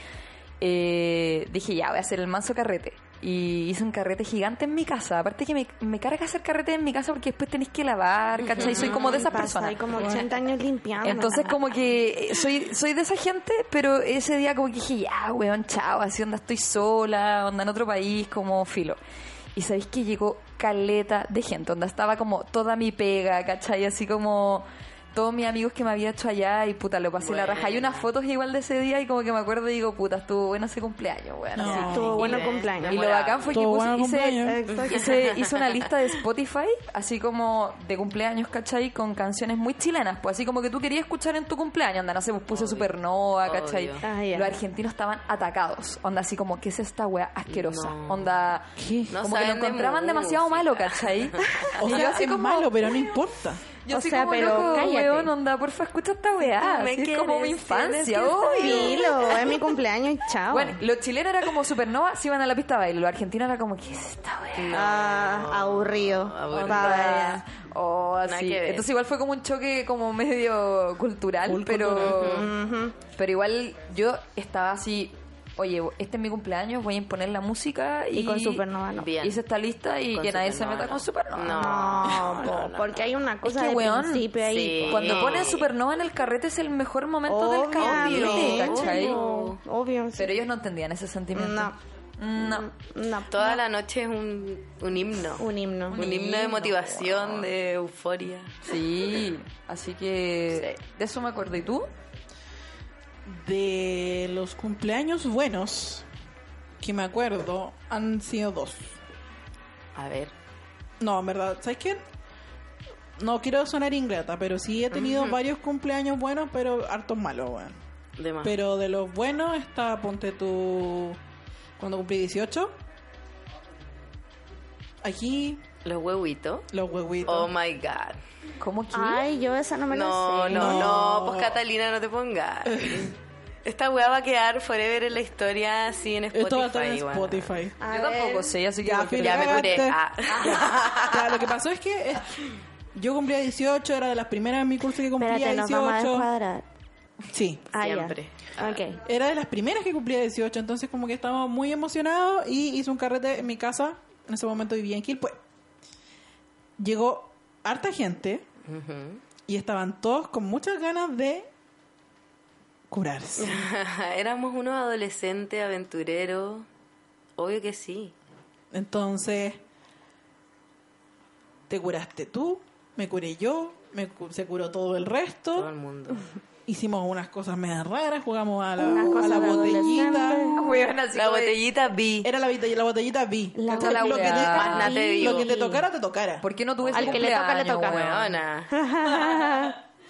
Eh, dije, ya, voy a hacer el manso carrete. Y hice un carrete gigante en mi casa. Aparte que me, me carga hacer carrete en mi casa porque después tenés que lavar, ¿cachai? Soy como de esas personas. Hay como ochenta años limpiando. Entonces como que soy soy de esa gente, pero ese día como que dije, ya, weón, chao, así onda estoy sola, onda en otro país, como filo. Y sabéis que llegó caleta de gente, onda estaba como toda mi pega, ¿cachai? Así como todos mis amigos que me había hecho allá y puta, lo pasé la raja. Hay unas fotos igual de ese día y como que me acuerdo y digo, puta, estuvo bueno ese cumpleaños, weón. No. así. Estuvo bueno Y- cumpleaños. Y lo bacán fue que Estuvo puse- bueno hice, cumpleaños. hice, hice una lista de Spotify, así como de cumpleaños, ¿cachai? Con canciones muy chilenas, pues así como que tú querías escuchar en tu cumpleaños, onda, no sé, pues puse Supernova, ¿cachai? Obvio. Ah, ya. Los argentinos estaban atacados, onda, así como, ¿qué es esta wea asquerosa? No. Onda, No como que lo saben de encontraban música. demasiado malo, ¿cachai? o Y yo sea, así es como- malo, pero no importa. Yo O así sea, como, pero loco, cállate. weón, onda, porfa, escucha esta weá, me así es como mi quieres, infancia, tienes que obvio. Filo, es mi cumpleaños y chao. Bueno, los chilenos era como Supernova, se iban a la pista de baile, los argentinos era como, ¿qué es esta weá? Ah, aburrido. Aburrido. Pa' variar. O Nada así. que ver. Entonces igual fue como un choque como medio cultural, Full pero Ujú. pero igual yo estaba así, oye, este es mi cumpleaños, voy a imponer la música y, Y con Supernova no. Bien. hice esta lista y Con que nadie se Supernova meta no. con Supernova. No. No, po, porque hay una cosa que, de weón, principio ahí. sí. po. Cuando ponen Supernova en el carrete es el mejor momento del carrete, Obvio, ¿cachai? obvio, obvio, sí. Pero ellos no entendían ese sentimiento. No. No. No, Toda no. la noche es un, un himno. Un himno. Un himno de motivación, de euforia. Sí, así que de eso me acuerdo. ¿Y tú? De los cumpleaños buenos que me acuerdo han sido dos. A ver. No, en verdad, ¿sabes qué? No quiero sonar ingrata, pero sí he tenido varios cumpleaños buenos, pero hartos malos, weón. De más. Pero de los buenos está, ponte tú, cuando cumplí dieciocho. Aquí, Los huevitos. los huevitos. Oh my god. ¿Cómo que? Ay, yo esa no me No, la sé. no, no, No. pues Catalina, no te pongas. Esta weá va a quedar forever en la historia así en Spotify. Esto va a estar en weón. Spotify. A Yo ver. tampoco sé, así que Ya, cualquier- Ya me curé. Cagaste. Ah. Ya, lo que pasó es que es- yo cumplía dieciocho, era de las primeras en mi curso que cumplía Espérate, nos vamos a dieciocho. descuadrar. Sí, Ah, ya. Siempre. Ok. era de las primeras que cumplía dieciocho, entonces como que estaba muy emocionado y hice un carrete en mi casa. En ese momento vivía en Quilpué. Llegó harta gente Ujú. y estaban todos con muchas ganas de curarse. Éramos unos adolescentes aventureros. Obvio que sí. Entonces, te curaste tú, me curé yo, me cu- se curó todo el resto. Todo el mundo. Hicimos unas cosas medio raras, jugamos a la, Unas a cosas la de botellita. adolescente. Weón, así La como de- botellita B. Era la, botellita- la botellita B. La ¿Cachai? la lo, que weá. te, Más nada te lo digo. que te tocara, te tocara. ¿Por qué no tuve Al ese que le toca, le cumpleaños, toca. weón? Weona.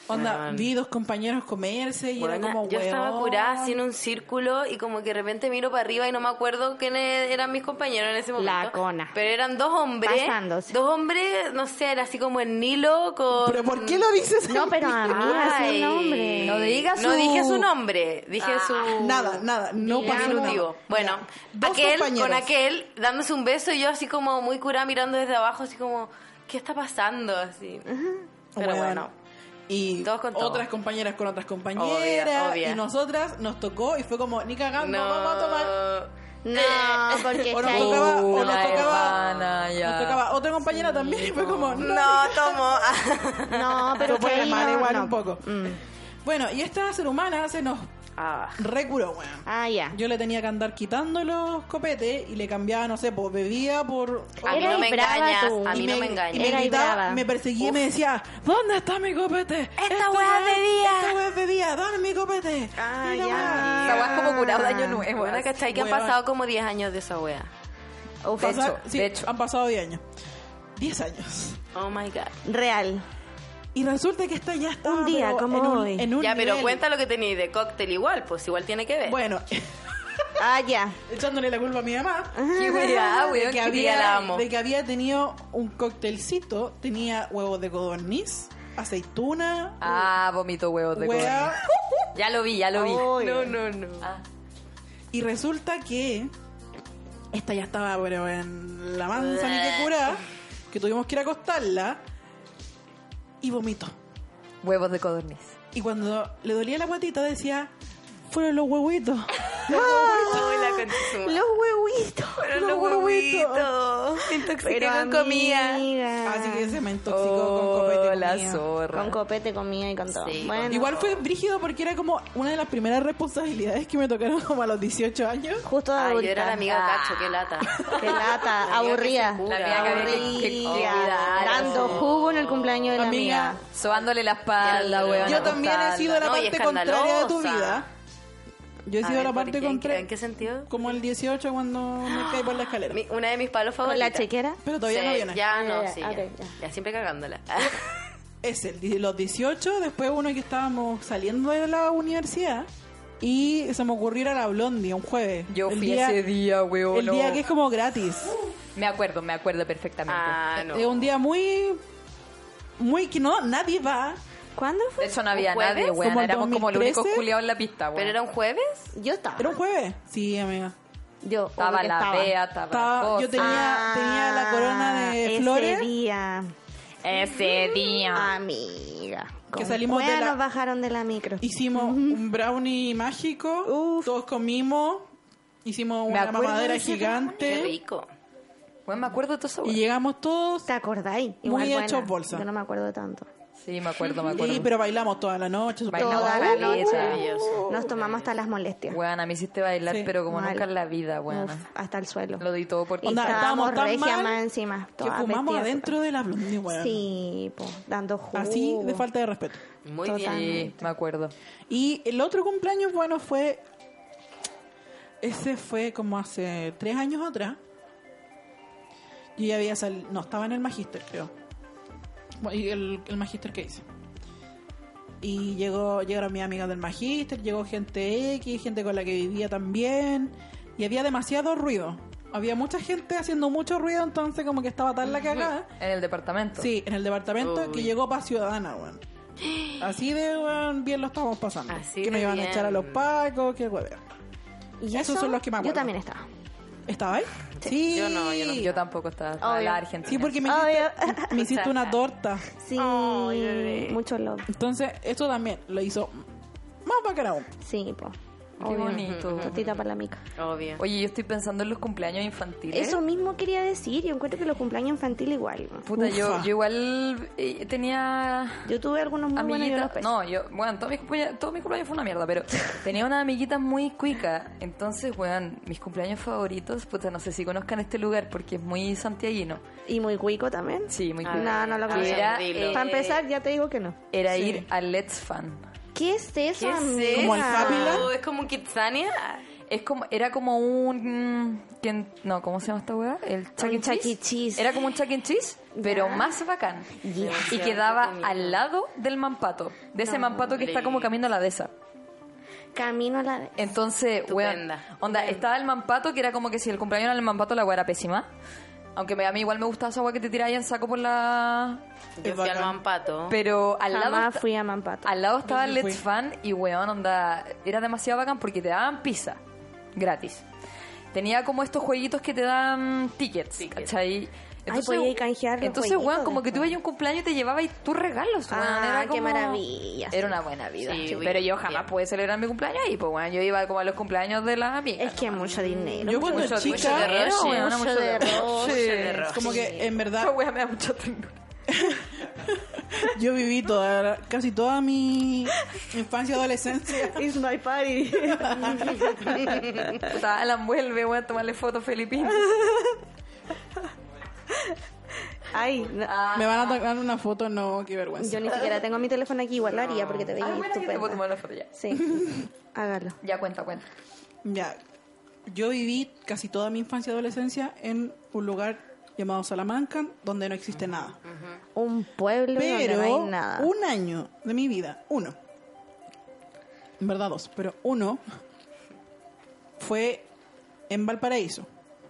Onda, Weón. vi dos compañeros comerse y era Buena, como, yo estaba weón. curada así en un círculo y como que de repente miro para arriba y no me acuerdo quiénes eran mis compañeros en ese momento. La cona. Pero eran dos hombres. Pasándose. Dos hombres, no sé, era así como en Nilo con... ¿Pero por qué lo dices? No, pero amiga, Ay. su nombre. No diga No su- dije su nombre, dije su... Nada, nada, no Digamos. pasó nada. Diminutivo. Bueno, Ya. Dos aquel con compañeros. aquel dándose un beso y yo así como muy curada mirando desde abajo, así como, ¿qué está pasando? Así. Pero Weón. bueno. Y Todos con todos. otras compañeras con otras compañeras. Obvia, obvia. Y nosotras nos tocó y fue como, ni cagando, vamos a tomar. No, porque O nos está ahí. tocaba, o nos la tocaba, hermana, ya. nos tocaba otra compañera también y fue como, no, No, tomo. No, pero pero fue que ahí mal no, igual no. un poco. Mm. Bueno, y esta ser humana se nos Ah. recuró, weón. Ah, ya. Yo le tenía que andar quitando los copetes y le cambiaba, no sé, pues bebía por... A mí Era no me brava engañas, tú. a y mí no me y engañas. me Era gritaba, brava. me perseguía y me decía, ¿dónde está mi copete? Esta weá bebía. Esta weá bebía, dame mi copete. Ah, Y la ya. weá. Esa weá es como curado de año nuevo. Bueno, ¿cachai? Que han Weón. pasado como diez años de esa wea. Uf, De Pasa- hecho, sí, de hecho. han pasado diez años. diez años. Oh my god. real. Y resulta que esta ya estaba Un día pero como en un, hoy. en un Ya, pero nivel- cuenta lo que tenéis de cóctel igual, pues igual tiene que ver. Bueno, Ah, ya. echándole la culpa a mi mamá. Qué weá, de, weón. que qué día la había, amo. de que había tenido un coctelcito, tenía huevos de codorniz, aceituna, Ah, vomito huevos de hueá, codorniz. Ya lo vi, ya lo vi. Oy. No, no, no. Ah. y resulta que esta ya estaba pero en la mansa ni que cura, que tuvimos que ir a acostarla y vomitó. Huevos de codorniz. Y cuando le dolía la guatita decía, fueron los huevitos. Ay, la concha de su madre. Los huevitos. Pero los los huevitos. huevitos. Me intoxiqué Pero con comida. amiga. Así que se me intoxicó con Oh, copete. la comida. zorra. Con copete, comida y con todo. Sí, bueno, Igual fue brígido porque era como una de las primeras responsabilidades que me tocaron como a los dieciocho años. justo de Ay, yo adulta. era la amiga Ah. Cacho, qué lata. Qué lata, La amiga que aburrida. se cura. La amiga que había que- que- que Aburrida. cuidar. Dando jugo en el cumpleaños de la Amiga, amiga. Sobándole la espalda, Yo weón. Yo también he sido la No, y parte contraria de tu escandalosa. vida. Yo he A sido ver, la ¿por parte qué? ¿En qué- contraria. ¿En qué sentido? Como el dieciocho cuando me caí por la escalera. Mi- una de mis palos ¿Con favoritas. la chequera? Pero todavía Sí, no viene. Ya Ah, no, ya, sí, ya. ya. Ok, ya. Ya siempre cagándola. Es el, di- los dieciocho, después uno que estábamos saliendo de la universidad y se me ocurrió ir a la Blondie un jueves. Yo El fui día- ese día, weón. El día que es como gratis. Me acuerdo, me acuerdo perfectamente. Ah, no. Es un día muy... Muy que no, nadie va. ¿Cuándo De fue? hecho, no había ¿Un jueves? nadie, weón. Como el Éramos como los dos mil trece. únicos culiados en la pista, weón. ¿Pero era un jueves? Yo estaba. ¿Era un jueves? Sí, amiga. Yo, Estaba obvio que la estaba. Bea, estaba, Estaba- José. yo tenía, Ah, tenía la corona de ese flores. día. Ese día. Amiga. Que Con salimos de cueva la- nos bajaron de la micro. Hicimos un brownie mágico. Uf. Todos comimos. Hicimos Me una acuerdo mamadera de ese Qué gigante. rico. Weón, me acuerdo de todo eso, Y weón. llegamos todos. ¿Te acordáis? Muy buena. hechos bolsa. Yo no me acuerdo tanto. Sí, me acuerdo, me acuerdo. Sí, pero bailamos toda la noche. super- Bailamos Toda la caleta. noche. Maravilloso. Nos tomamos hasta las molestias. Weón, a mí hiciste bailar, Sí. pero como Mal. nunca en la vida, weón. Uf, hasta el suelo. Lo di todo por ti. Y Onda, estábamos estábamos tan regia mal más encima. Que todas fumamos vestidas adentro de la blondie, weón. Sí, po, dando jugo. Así de falta de respeto. Muy Total. bien. Sí, me acuerdo. Y el otro cumpleaños, bueno, fue... Ese fue como hace tres años atrás. Yo ya había salido... No, estaba en el magíster, creo. Bueno, y el, el magíster que hice. Y llegó, llegaron mis amigas del magíster, llegó gente X, gente con la que vivía también. Y había demasiado ruido. Había mucha gente haciendo mucho ruido, entonces como que estaba tan la cagada. En el departamento. Sí, en el departamento Uy. que llegó para Ciudadana, weón. Así de weón, bien lo estábamos pasando. Así que nos de iban bien. a echar a los pacos, que hueveo. ¿Y Esos eso? son los que me Yo acuerdo. también estaba. ¿Estaba ahí? Sí. Yo no, yo no. Yo tampoco estaba. estaba Obvio. la Argentina. Sí, porque me hiciste, Obvio. me hiciste una torta. Sí, Ay, bebé. mucho love. Entonces, esto también lo hizo más bacán aún. Sí, po. Qué Obvio. bonito. Tortita para la mica. Obvio. Oye, yo estoy pensando en los cumpleaños infantiles. Eso mismo quería decir. Yo encuentro que los cumpleaños infantiles igual. Puta, yo, Ufa. yo igual eh, tenía Yo tuve algunos muy buenos y amiguitas. otros pésimos. No, yo, bueno, todo mi, cumpleaños, todo mi cumpleaños fue una mierda, pero tenía unas amiguitas muy cuicas. Entonces, weón, mis cumpleaños favoritos, puta, no sé si conozcan este lugar porque es muy santiaguino. Y muy cuico también. Sí, muy A cuico. No, no lo Ah, conozco. Era, dilo. eh, Para empezar, ya te digo que no. Era Sí. ir al Let's Fan. ¿Qué es eso, ¿Qué es amiga? eso? ¿Como el Happy Land? ¿Es como un Kidzania? Es como, era como un... ¿quién? No, ¿cómo se llama esta weá? El Chuck E. Un Chuck E. Cheese. Cheese. Era como un Chuck E. Cheese, pero Ya. más bacán. Ya. Y quedaba al lado del mampato. De ese mampato que está como camino a la dehesa. Camino a la... de- Entonces, weón, Estupenda. onda, estaba el mampato, que era como que si el cumpleaños era el mampato, la weá era pésima. Aunque me- a mí igual me gustaba esa weá que te tiráis en saco por la... Yo Es fui al bacán. Mampato. Pero al lado, Jamás esta- fui a Mampato. al lado estaba el Yo sí Let's fui. Fan y weón, onda, era demasiado bacán porque te daban pizza gratis. Tenía como estos jueguitos que te dan tickets, Tickets. ¿cachai? podía ir canjear los entonces, weón, jueguitos como que tú después. ibas a un cumpleaños y te llevabas tus regalos, weón. Ah, era qué como- maravilla. Era una buena vida. Sí, Pero uy, yo jamás bien. pude celebrar mi cumpleaños y pues, bueno, yo iba como a los cumpleaños de las amigas. Es que mucho dinero. Yo cuando Mucho- chica, mucho dinero, roche, weón, mucho mucho de de roche. Mucho de roche. como que en verdad Esa wea me da mucha ternura. yo viví toda, casi toda mi infancia y adolescencia. It's my party. Puta, Alan vuelve, voy a tomarle fotos filipinas. Ay, no. Me van a sacar una foto, no, qué vergüenza. Yo ni siquiera tengo mi teléfono aquí, igual lo haría porque te veía Ah, bueno, yo te puedo estupenda. tomar la foto ya. Sí, hágalo. Ya, cuenta, cuenta. Ya, yo viví casi toda mi infancia y adolescencia en un lugar llamado Salamanca, donde no existe nada. Un pueblo donde Pero no hay nada. un año de mi vida, uno, en verdad dos, pero uno fue en Valparaíso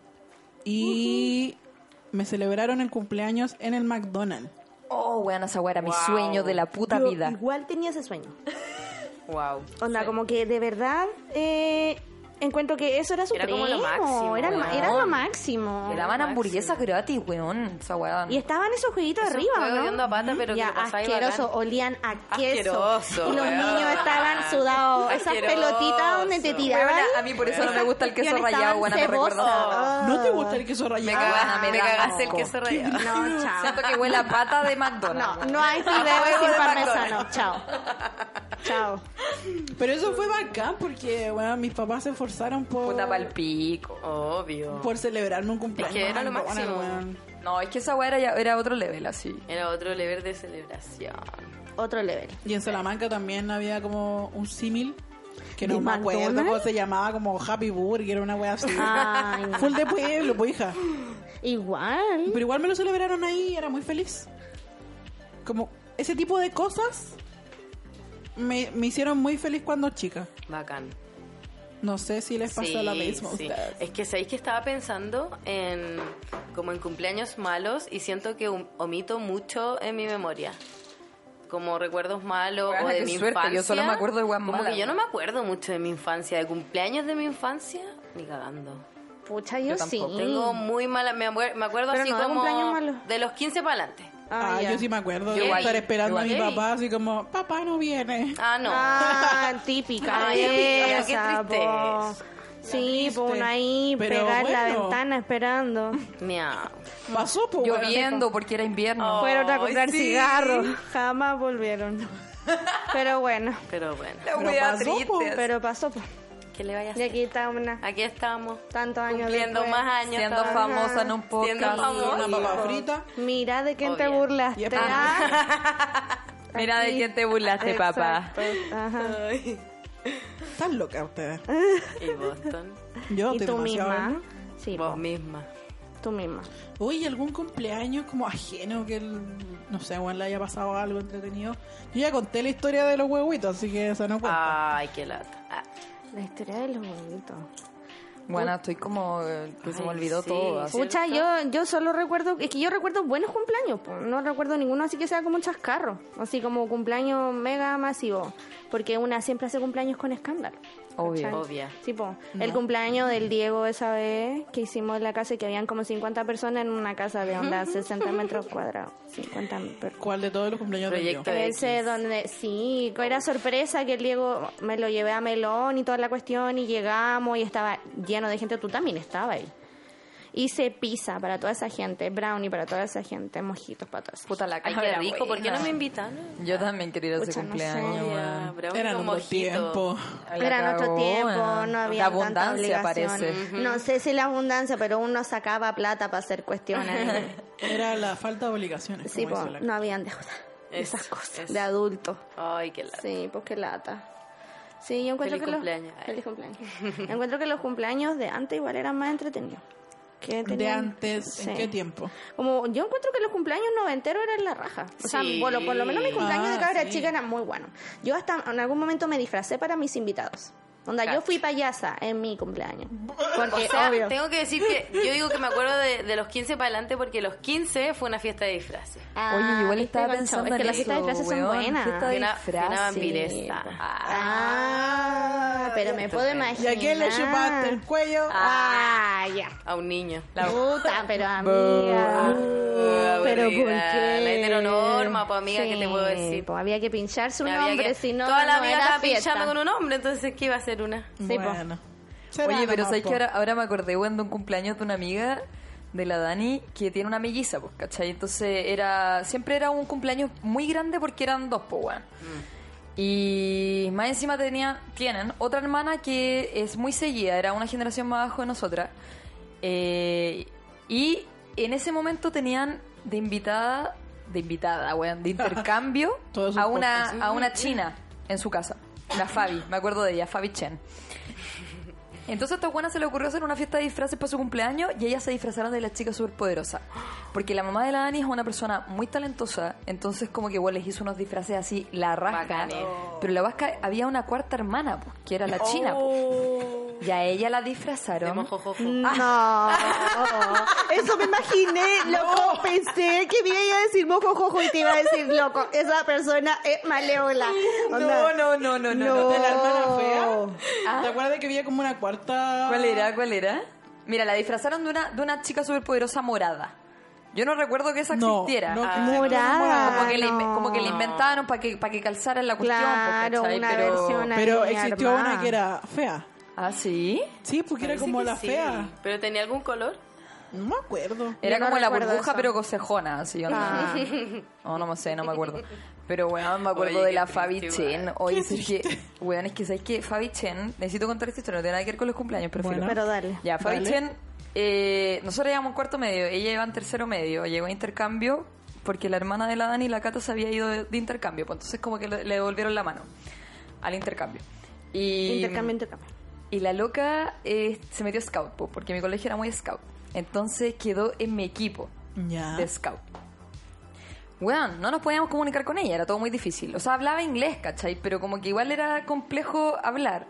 y me celebraron el cumpleaños en el McDonald's. Oh, weón, esa wea era mi Wow. sueño de la puta Yo vida. igual tenía ese sueño. Wow. Onda, como que de verdad eh, encuentro que eso era Era supremo. como lo máximo, Era, el ma- weón. era lo máximo. Me daban máximo. hamburguesas gratis, weón. Esa wea. Y estaban esos jueguitos Esos arriba, juegos ¿no? de onda pata, pero Ya, que lo pasáis asqueroso, bacán. olían a queso. Asqueroso, y los weón. niños estaban sudados. Esas Asqueroso. pelotitas donde te tiraban. Weona, a mí por eso no me gusta el queso cuestiones rallado, estaban weona, me recuerda. cebosas. ¿No te gusta el queso Me, rallado? cagas- me me da cagaste el asco. queso rallado. No, chao. Siento que huele a pata de McDonald's. No, no hay fideos Huevo sin de parmesano. McDonald's. Chao. Chao. Pero eso fue bacán porque, bueno, mis papás se esforzaron por, Puta pa'l pico. Obvio. por celebrarme un cumpleaños. Es que era lo McDonald's, máximo. weón. No, es que esa wea era, ya- era otro level así. Era otro level de celebración. Otro level. Y en Salamanca también había como un símil que no ¿De me acuerdo McDonald's? cómo se llamaba, como Happy Burger, una wea así. Ay, no. Full de pueblo, pues hija. Igual. Pero igual me lo celebraron ahí y era muy feliz. Como ese tipo de cosas me, me hicieron muy feliz cuando chica. Bacán. No sé si les pasó Sí, lo mismo a sí. ustedes. Es que sabéis que estaba pensando en como en cumpleaños malos y siento que um- omito mucho en mi memoria. Como recuerdos malos Weona, o de qué mi suerte, infancia. yo solo me acuerdo de weas Como malas, que yo no me weón. acuerdo mucho de mi infancia, de cumpleaños de mi infancia, ni cagando. Pucha, yo, Yo sí. tampoco. Tengo muy mala, me, acuer- me acuerdo Pero así no de como cumpleaños malos. de los quince para adelante. Ah, ya. yo sí me acuerdo Yo de igual, estar esperando a mi igual. papá así como, papá no viene. Ah, no. Ah, típica. Ay, amiga, qué esa, triste po. eso. Sí, Triste. pues uno ahí Pero pegar la bueno. ventana esperando. Miau. Pasó, pues. weón. Lloviendo porque era invierno. Fueron a Ay, comprar sí. cigarros. Jamás volvieron. Pero bueno, Pero bueno, La Pero wea pasó, triste. po. pero pasó. Po. ¿qué le vaya a Y hacer? aquí está una. Aquí estamos. Tantos años Cumpliendo después. más años. Siendo todavía. famosa en un Siendo podcast. famosa. Una papa frita. Mira de quién te Obvio. burlaste. Yep. ¿ah? Mira de Aquí. quién te burlaste, papá. Exacto. Ajá. Están locas ustedes. Y Boston. Yo ¿Y estoy tú demasiado misma? loca. Sí, Vos po, misma. tú misma. Uy, algún cumpleaños como ajeno que, el- no sé, bueno, le haya pasado algo entretenido. Yo ya conté la historia de los huevitos, así que esa no cuenta. Ay, qué lata. Ah, La historia de los bonitos. Bueno, estoy como eh, que se me Ay, olvidó sí. todo. así. Pucha, ¿Cierto? yo, yo solo recuerdo, es que yo recuerdo buenos cumpleaños, po. No recuerdo ninguno así que sea como un chascarro, así como cumpleaños mega masivo, porque una siempre hace cumpleaños con escándalo. Obvio. ¿cachai? Obvia. Sí, po. El cumpleaños del Diego esa vez que hicimos en la casa, que habían como cincuenta personas en una casa de onda sesenta metros cuadrados. cincuenta personas. ¿Cuál de todos los cumpleaños del Proyecto Diego? Ese X. donde, sí, era sorpresa que el Diego me lo llevé a Melón y toda la cuestión y llegamos y estaba lleno de gente, tú también estabas ahí. Hice pizza para toda esa gente, brownie para toda esa gente, mojitos para toda esa Puta la Ay, caja qué era rico. ¿Por qué no buena. me invitan? Yo también quería ir a ese Pucha, no cumpleaños, sé. weón. Ya, brownie Era con nuestro mojito. tiempo. Ay, la Era nuestro cagó, tiempo, weón. no había La abundancia, tanta obligación. parece. No sé si la abundancia, pero uno sacaba plata para hacer cuestiones. Era la falta de obligaciones. Sí, como po, dice la- no habían deuda. Eso, Esas cosas eso. de adultos. Ay, qué lata. Sí, pues qué lata. Sí, yo encuentro Feliz que cumpleaños. los feliz cumpleaños. Yo encuentro que los cumpleaños de antes igual eran más entretenidos. Que De tenían- antes, sí. ¿en qué tiempo? Como yo encuentro que los cumpleaños noventeros eran la raja. O sea, Sí. bueno, por lo menos mi cumpleaños Ah, de cabra sí. chica eran muy buenos. Yo hasta en algún momento me disfracé para mis invitados. Onda, yo Cacha. fui payasa en mi cumpleaños. Porque, O sea, obvio. tengo que decir que yo digo que me acuerdo de, de los quince para adelante porque los quince fue una fiesta de disfraces. Ah, Oye, igual ¿viste, estaba Concho? pensando es que en las fiestas de eso, disfraces son weón, buenas. fiesta Fui de una, fui una disfraces. vampiresa. Ah, pero me puedo Estupendo. ¿Y imaginar. a quién le chupaste el cuello? Ah, ya. A un niño. Puta, pero amiga. Pero ¿por Aburrida. qué? La heteronorma, pues amiga, ¿qué te puedo Sí, decir? pues había que pincharse un Había hombre, que- si no, Toda la no vida era estaba fiesta. pinchando con un hombre, entonces ¿qué iba a ser una? Sí, po. Bueno. Será Oye, pero nomás, ¿sabes po. que ahora, ahora me acordé, weón, de un cumpleaños de una amiga de la Dani que tiene una melliza, pues, ¿cachai? Entonces era siempre era un cumpleaños muy grande porque eran dos, pues, weón. Y más encima tenía, tienen otra hermana que es muy seguida, era una generación más abajo de nosotras. Eh, y en ese momento tenían de invitada, de invitada, weón, de intercambio Todo su a una, podcast. a una china en su casa. La Fabi, me acuerdo de ella, Fabi Chen. Entonces a esta buena se le ocurrió hacer una fiesta de disfraces para su cumpleaños y ellas se disfrazaron de la chica superpoderosa. Porque la mamá de la Dani es una persona muy talentosa, entonces como que igual les hizo unos disfraces así, la rasca. Bacanes. Pero la vasca había una cuarta hermana, pues, que era la china. Pues. Y a ella la De disfrazaron. mojojojo. No, eso me imaginé, loco, pensé que me iba a decir mojojojo y te iba a decir, loco, esa persona es malévola. Onda, No, no, no, no, no. no. ¿De la hermana fea? Ah. ¿Te acuerdas que había como una cuarta? ¿Cuál era? ¿Cuál era? Mira, la disfrazaron de una, de una chica superpoderosa morada. Yo no recuerdo que esa No, existiera. no, Ah. que sea Morada. Como que, le, inve- no. como que le inventaron para que, para que calzara en la cuestión. Claro, pues, ¿cachai? una pero... versión Pero ahí existió armada. una que era fea. ¿Ah, sí? Sí, porque era Parece como que la sí. fea. ¿Pero tenía algún color? No me acuerdo. Era Yo no como la recuerdo burbuja, eso. pero cosejona, así. ¿o no? Ah. No, no me sé, no me acuerdo. Pero, weón, me acuerdo Oye, de qué la triste, Fabi igual. Chen. Oye, Qué es que, weón, es que sabes que Fabi Chen, necesito contar esta historia, no tiene nada que ver con los cumpleaños, pero Bueno. filo. Pero dale. Ya, Fabi Dale. Chen, eh, nosotros llevamos en cuarto medio, ella iba en tercero medio, llegó a intercambio porque la hermana de la Dani, la Cata, se había ido de, de intercambio, pues entonces como que le, le devolvieron la mano al intercambio. Y, Intercambio, intercambio. y la loca eh, se metió a scout, po, porque mi colegio era muy scout. Entonces quedó en mi equipo Ya. de scout. Weón, no nos podíamos comunicar con ella, era todo muy difícil. O sea, hablaba inglés, ¿cachai? Pero como que igual era complejo hablar.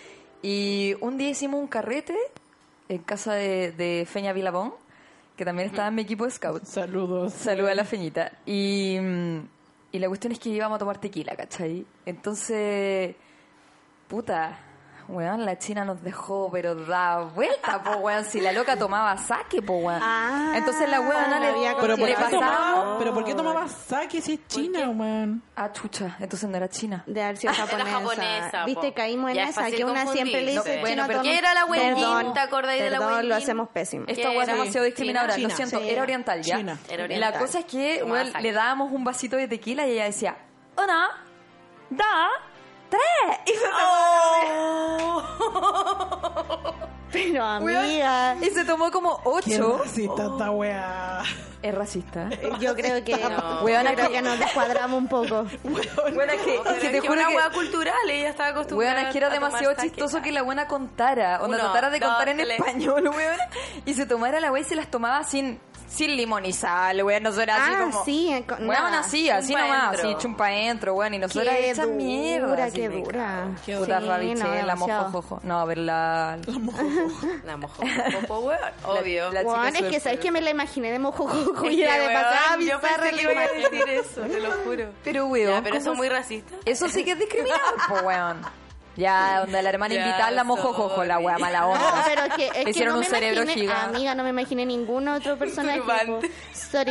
Y un día hicimos un carrete en casa de, de Feña Vilabón, que también estaba en mi equipo de scout. Saludos. Saluda a la Feñita. Y, mm, y la cuestión es que íbamos a tomar tequila, ¿cachai? Entonces, puta, weón, la china nos dejó, pero da vuelta, po, weón. Si la loca tomaba saque, po, weón. Ah, Entonces la weona le, había Pero ¿por, le qué considerado. pasaba... tomaba, ¿Pero por qué tomaba sake si es china, man? Ah, chucha, entonces no era china. De haber sido Era japonesa. japonesa, Viste, po. caímos en Ya es esa, fácil que una siempre le dice confundirse. Bueno, chino pero todo- ¿qué era la Wenjin? Perdón, ¿Te acordáis de la perdón, Wenjin? lo hacemos pésimo. Esta weá es Era- demasiado discriminadora, China. lo siento, Sí. era oriental, ¿ya? China. Era La oriental. cosa es que, Tomaba weón, sake. le dábamos un vasito de tequila y ella decía, una, dos, tres. Y se Pero Weón, amiga, y se tomó como ¿Qué ocho. racista esta weá? Es racista. yo creo que, No. yo Weona, creo que- que nos descuadramos un poco. Bueno, es que, Pero es que es te que juro una que... hueá cultural, ella estaba acostumbrada Weón, es que era a tomar demasiado sake. chistoso que la buena contara, onda Uno, tratara de dos, contar en tres. español, weón, y se tomara la weá y se las tomaba sin, sin limón y sal, weón, nosotros era así Ah, como... sí, eh, con- Weón, nada. así, así Chumpa nomás, dentro. así, chumpa dentro, weón, y nosotros Qué esa mierda. dura, así qué me dura. cago. Qué Puta Sí, rabiche, no, la demasiado. mojojojo. No, a ver, la... La mojojojo, weón. Obvio. la- Weón, chica es que sabes que me la imaginé de mojojojo Es y que, era de weón, pasada yo bizarra pensé que la iba a imagen. decir eso, te lo juro. Pero, weón, Ya, pero eso ¿cómo es muy se- racista. Eso sí que es discriminado, po, weón. Ya, donde la hermana Ya, invitada la mojojojo, la weá mala No, onda. pero es que, es que Hicieron no un me cerebro imaginé, gigante. amiga, no me imaginé ningún otro personaje. po. Turbante. Sorry.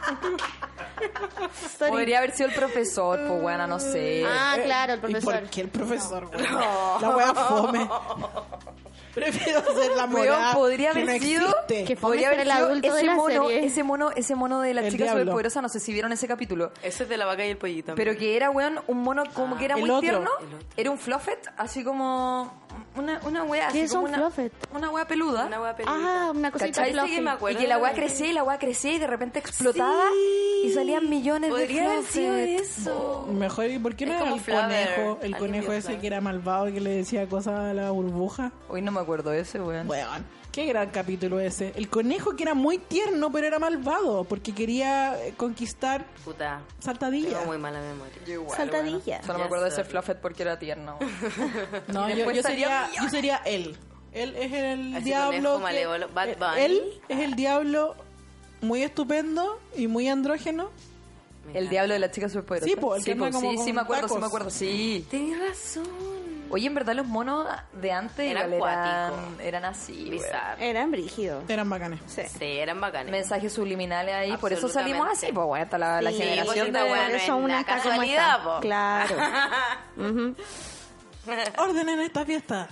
Sorry. Podría haber sido el profesor, pues bueno, no sé. Ah, claro, el ¿Y profesor. por qué el profesor, güey? La wea fome. Prefiero ser la Weón, morada podría que haber no sido existe. Que podría ser haber el sido adulto de ese la mono, serie. ese mono, ese mono de la El chica diablo. superpoderosa, no sé si vieron ese capítulo. Eso es de la vaca y el pollito. Pero que era, weón, un mono como que era el muy otro. tierno. El otro. Era un fluffet, así como una, una wea así ¿Qué como son una, fluffet? una wea peluda. Una hueá peludita. Ah, una cosita ¿Cachai? Sí que fluffy. me acuerdo. Y que la weá de- crecía y la weá crecía y de repente explotaba y salían millones de Podría haber sido fluffet. eso. Mejor, ¿y por qué no Es era como el Flaver. conejo? El Alguien conejo vio ese Flaver. que era malvado y que le decía cosas a la burbuja. Hoy no me acuerdo de ese, weón. Weón, qué gran capítulo ese. El conejo que era muy tierno, pero era malvado porque quería eh, conquistar Puta. Saltadilla. Tengo muy mala memoria. Saltadilla. Solo me Ya acuerdo de ese sorry. fluffet porque era tierno. No, Y yo, después yo salió sería, millones. yo sería él. Él es el Así diablo. conejo que- malévolo. Bad eh, Bunny. Él es el diablo muy estupendo y muy andrógeno. Me El encanta. diablo de la chica superpoderosa. Sí, po, el que anda po, como sí, con sí me acuerdo, sí tacos. me acuerdo, sí. Tenés razón. Oye, en verdad los monos de antes Eran igual eran, cuáticos. eran así, weón. Bizarro. Eran brígidos. Eran bacanes. Sí. Sí, eran bacanes. Mensajes subliminales ahí, por eso salimos Absolutamente. así, pues bueno, hasta la, la Sí, generación porque de... esta weá Por no eso es una la está como casualidad, está. po. Claro. Ujú. Orden en esta fiesta.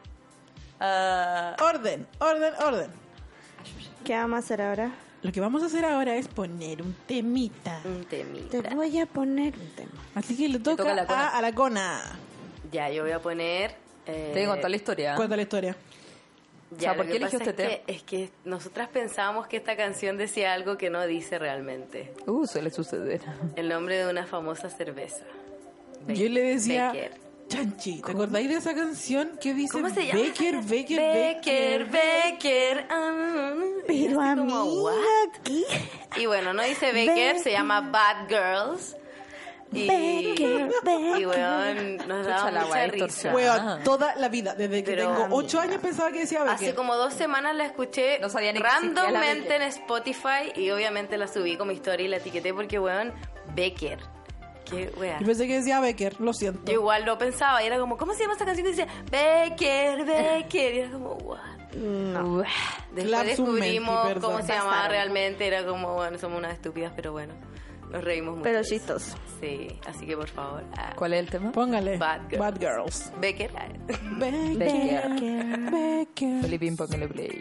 Ah, Orden, orden, orden. ¿Qué vamos a hacer ahora? Lo que vamos a hacer ahora es poner un temita. Un Te temita. voy a poner un tema. Así que le toca, toca a la Cona. a, a la Cona. Ya, yo voy a poner... eh, te voy a contar la historia. Cuenta la historia. Ya, O sea, ¿por lo qué que eligió pasa este es que, es que nosotras pensábamos que esta canción decía algo que no dice realmente. Uh, suele suceder. El nombre de una famosa cerveza. Be- Yo le decía, Becker. Chanchi, ¿te acordáis de esa canción que dice ¿Cómo se llama? Becker, Becker, Becker, Becker. ah, y Pero así a como, mí ¿what? aquí. Y bueno, no dice Becker, se llama Bad Girls. Y, Becker, Becker. y weón, nos Pucha, daba la mucha weá risa. distorsionada. Weón, toda la vida, desde que Pero- tengo ocho años pensaba que decía Becker. Hace como dos semanas la escuché No sabía ni que existía la randommente Becker. en Spotify y obviamente la subí como historia y la etiqueté porque, weón, Becker. Qué weá. Yo pensé que decía Becker, lo siento. Yo igual lo pensaba y era como, ¿cómo se llama esta canción que decía Becker, Becker? Y era como, what? No. Después Claps un descubrimos menti, perdón. cómo se llamaba Pasaron. realmente. Era como, bueno, somos unas estúpidas, pero bueno, nos reímos mucho. Pero de eso. chistoso. Sí, así que por favor. ah, ¿Cuál es el tema? Póngale. Bad Girls. Bad Girls. Becker. ah. Becker, Becker. Becker. Felipín, póngale play.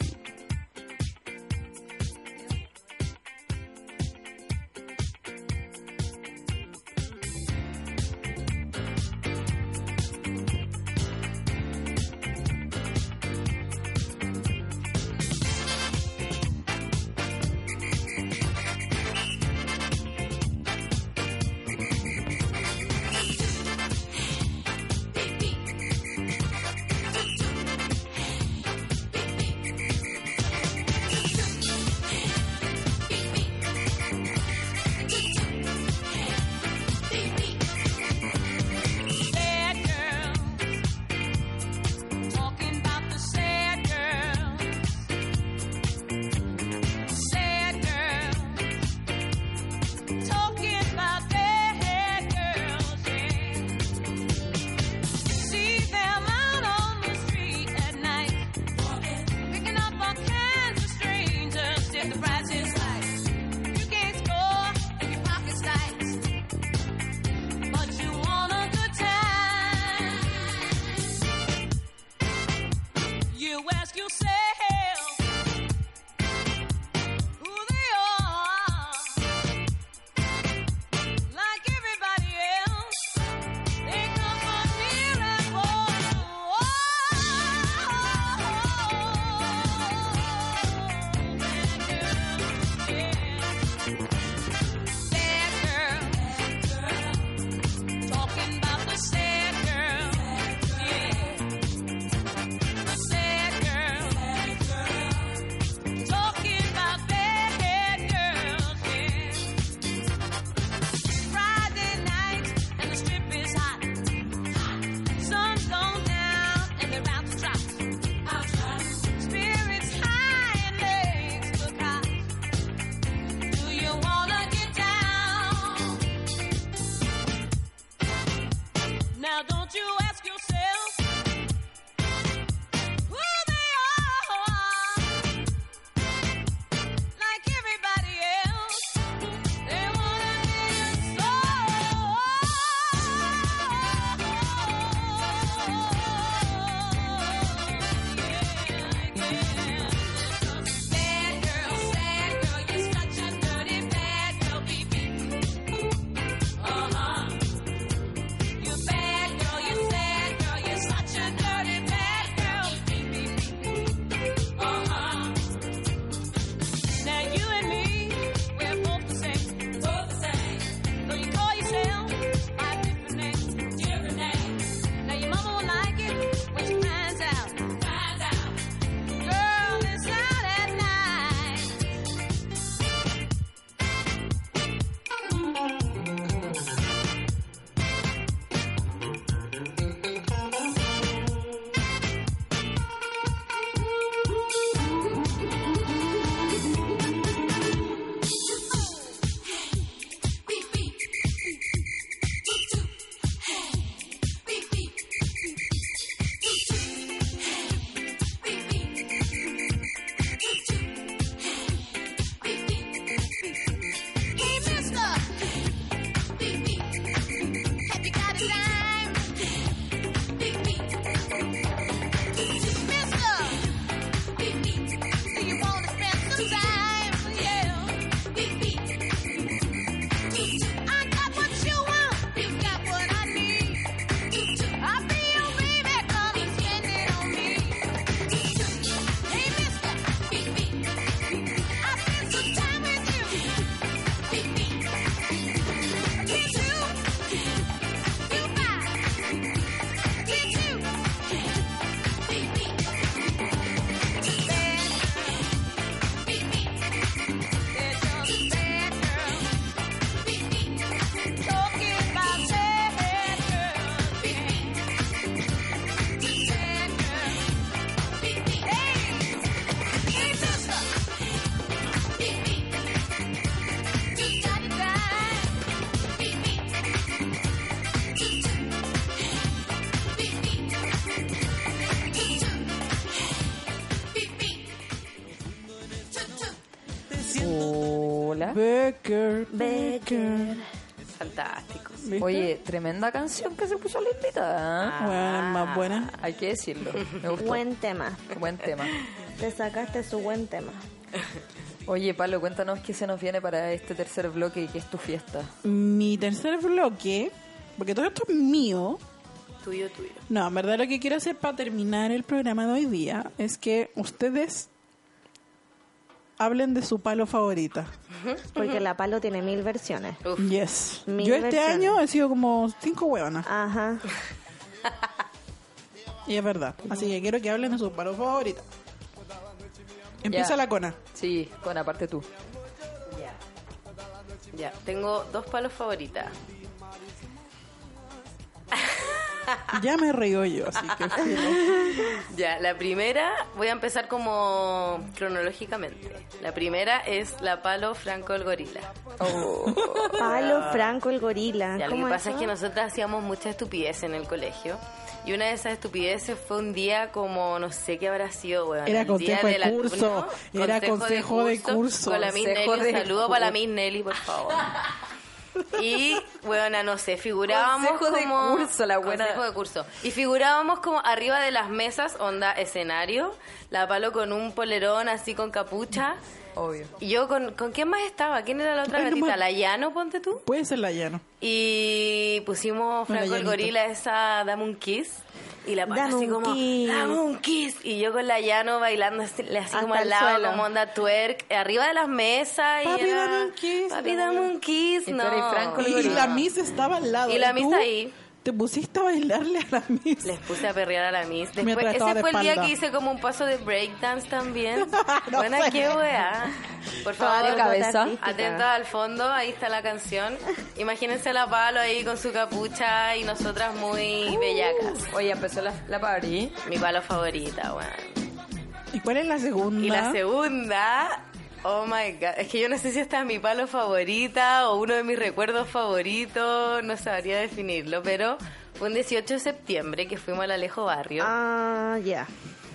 Baby, Hola. Becker, Becker. Becker. Fantástico. ¿Viste? Oye, tremenda canción que se puso la invitada. ¿eh? Bueno, es más buena. Hay que decirlo. Me gustó. Buen tema. Buen tema. Te sacaste su buen tema. Oye, Pablo, cuéntanos qué se nos viene para este tercer bloque y qué es tu fiesta. Mi tercer bloque, porque todo esto es mío. Tuyo, tuyo. No, en verdad lo que quiero hacer para terminar el programa de hoy día es que ustedes hablen de su palo favorita. Porque la palo tiene mil versiones. Uf. Yes. Mil Yo este versiones. año he sido como cinco hueonas. Ajá. Y es verdad. Así que quiero que hablen de su palo favorita. Empieza Ya. la cona. Sí, con aparte tú. Ya. Ya, tengo dos palos favoritas. Ya me río yo, así que filo. Ya, la primera, voy a empezar como cronológicamente. La primera es la palo Franco el gorila. Palo Franco el gorila. Ya, lo que ¿Cómo pasa eso? es que nosotros hacíamos mucha estupidez en el colegio. Y una de esas estupideces fue un día como, no sé qué habrá sido, weón. Era el consejo día de del curso, alumno, era consejo de curso. Con la Miss Consejo Nelly, de un saludo curso. para la Miss Nelly, por favor. Y, bueno, no sé, figurábamos Consejo de como... curso, la buena. Consejo de curso. Y figurábamos como arriba de las mesas, onda escenario, la palo con un polerón así con capucha. Obvio. Y yo con... ¿Con quién más estaba? ¿Quién era la otra Ay, no gatita? me- ¿La Llano, ponte tú? Puede ser la llano. Y pusimos Una Franco el llanita. gorila esa Dame un Kiss. Y la palo Dame así un como, kiss. dame un kiss. Y yo con la llano bailando así, así Hasta como el al lado, suelo. como onda twerk, arriba de las mesas. Papi, y era, dame un kiss. Papi, dame un kiss. Y tú No. eres Franco el Y, y gorila. la Miss estaba al lado. Y la tú Miss ahí. Te pusiste a bailarle a la Miss. Les puse a perrear a la Miss. Después, Mientras estaba ese de fue el día espalda. que hice como un paso de breakdance también. No Buena, sé. qué weá. Por favor, de cabeza. atentos al fondo, ahí está la canción. Imagínense la palo ahí con su capucha y nosotras muy bellacas. Oye, empezó la, la party. Mi palo favorita, weón. ¿Y cuál es la segunda? Y la segunda, oh my god, es que yo no sé si esta es mi palo favorita o uno de mis recuerdos favoritos, no sabría definirlo, pero fue un dieciocho de septiembre que fuimos al Alejo Barrio Ah, ya.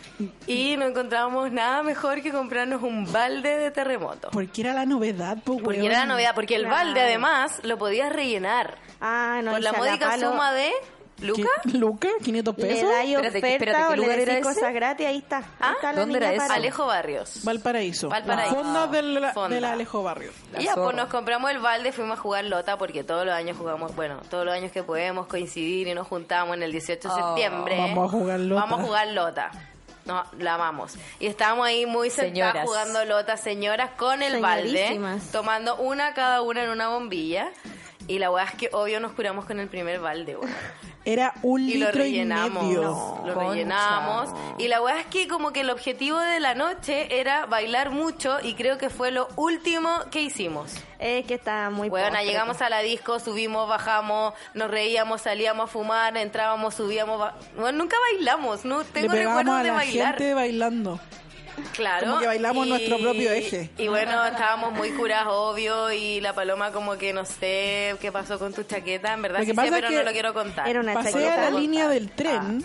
y no encontrábamos nada mejor que comprarnos un balde de terremoto. Porque era la novedad, po, Porque weón. era la novedad, porque el Claro. balde además lo podías rellenar Ah, no. por y la si a módica palo suma de ¿Qué? Luca. ¿Luca? ¿quinientos Le pesos? dais Espérate, oferta espérate, ¿qué o le lugar decís era ese? cosas gratis, ahí está. Ahí Ah, está la ¿dónde niña era ese? palo. Alejo Barrios. Valparaíso. Valparaíso. La fonda del, Fonda. del Alejo Barrio. La Y ya, pues zorra. nos compramos el balde, fuimos a jugar lota porque todos los años jugamos, bueno, todos los años que podemos coincidir y nos juntamos en el dieciocho de Oh, septiembre. vamos a jugar lota. Vamos a jugar lota. No, la amamos. Y estábamos ahí muy sentadas Señoras. jugando lota, señoras, con el balde, Señorísimas. tomando una cada una en una bombilla. Y la weá es que obvio nos curamos con el primer balde, weá. Era un Y lo litro y rellenamos. medio. Lo Concha. rellenamos. Y la weá es que como que el objetivo de la noche era bailar mucho y creo que fue lo último que hicimos. Es que está muy Bueno, postre. llegamos a la disco, subimos, bajamos, nos reíamos, salíamos a fumar, entrábamos, subíamos. ba- Bueno, nunca bailamos, no Le tengo pegamos recuerdos a de la bailar. gente bailando. Claro. como que bailamos nuestro propio eje. Y bueno, estábamos muy curadas, obvio, y la paloma como que no sé qué pasó con tu chaqueta, en verdad Lo que sí pasa sé, es pero que no lo quiero contar. Era una Pasé chaqueta. a la Puedo línea contar. del tren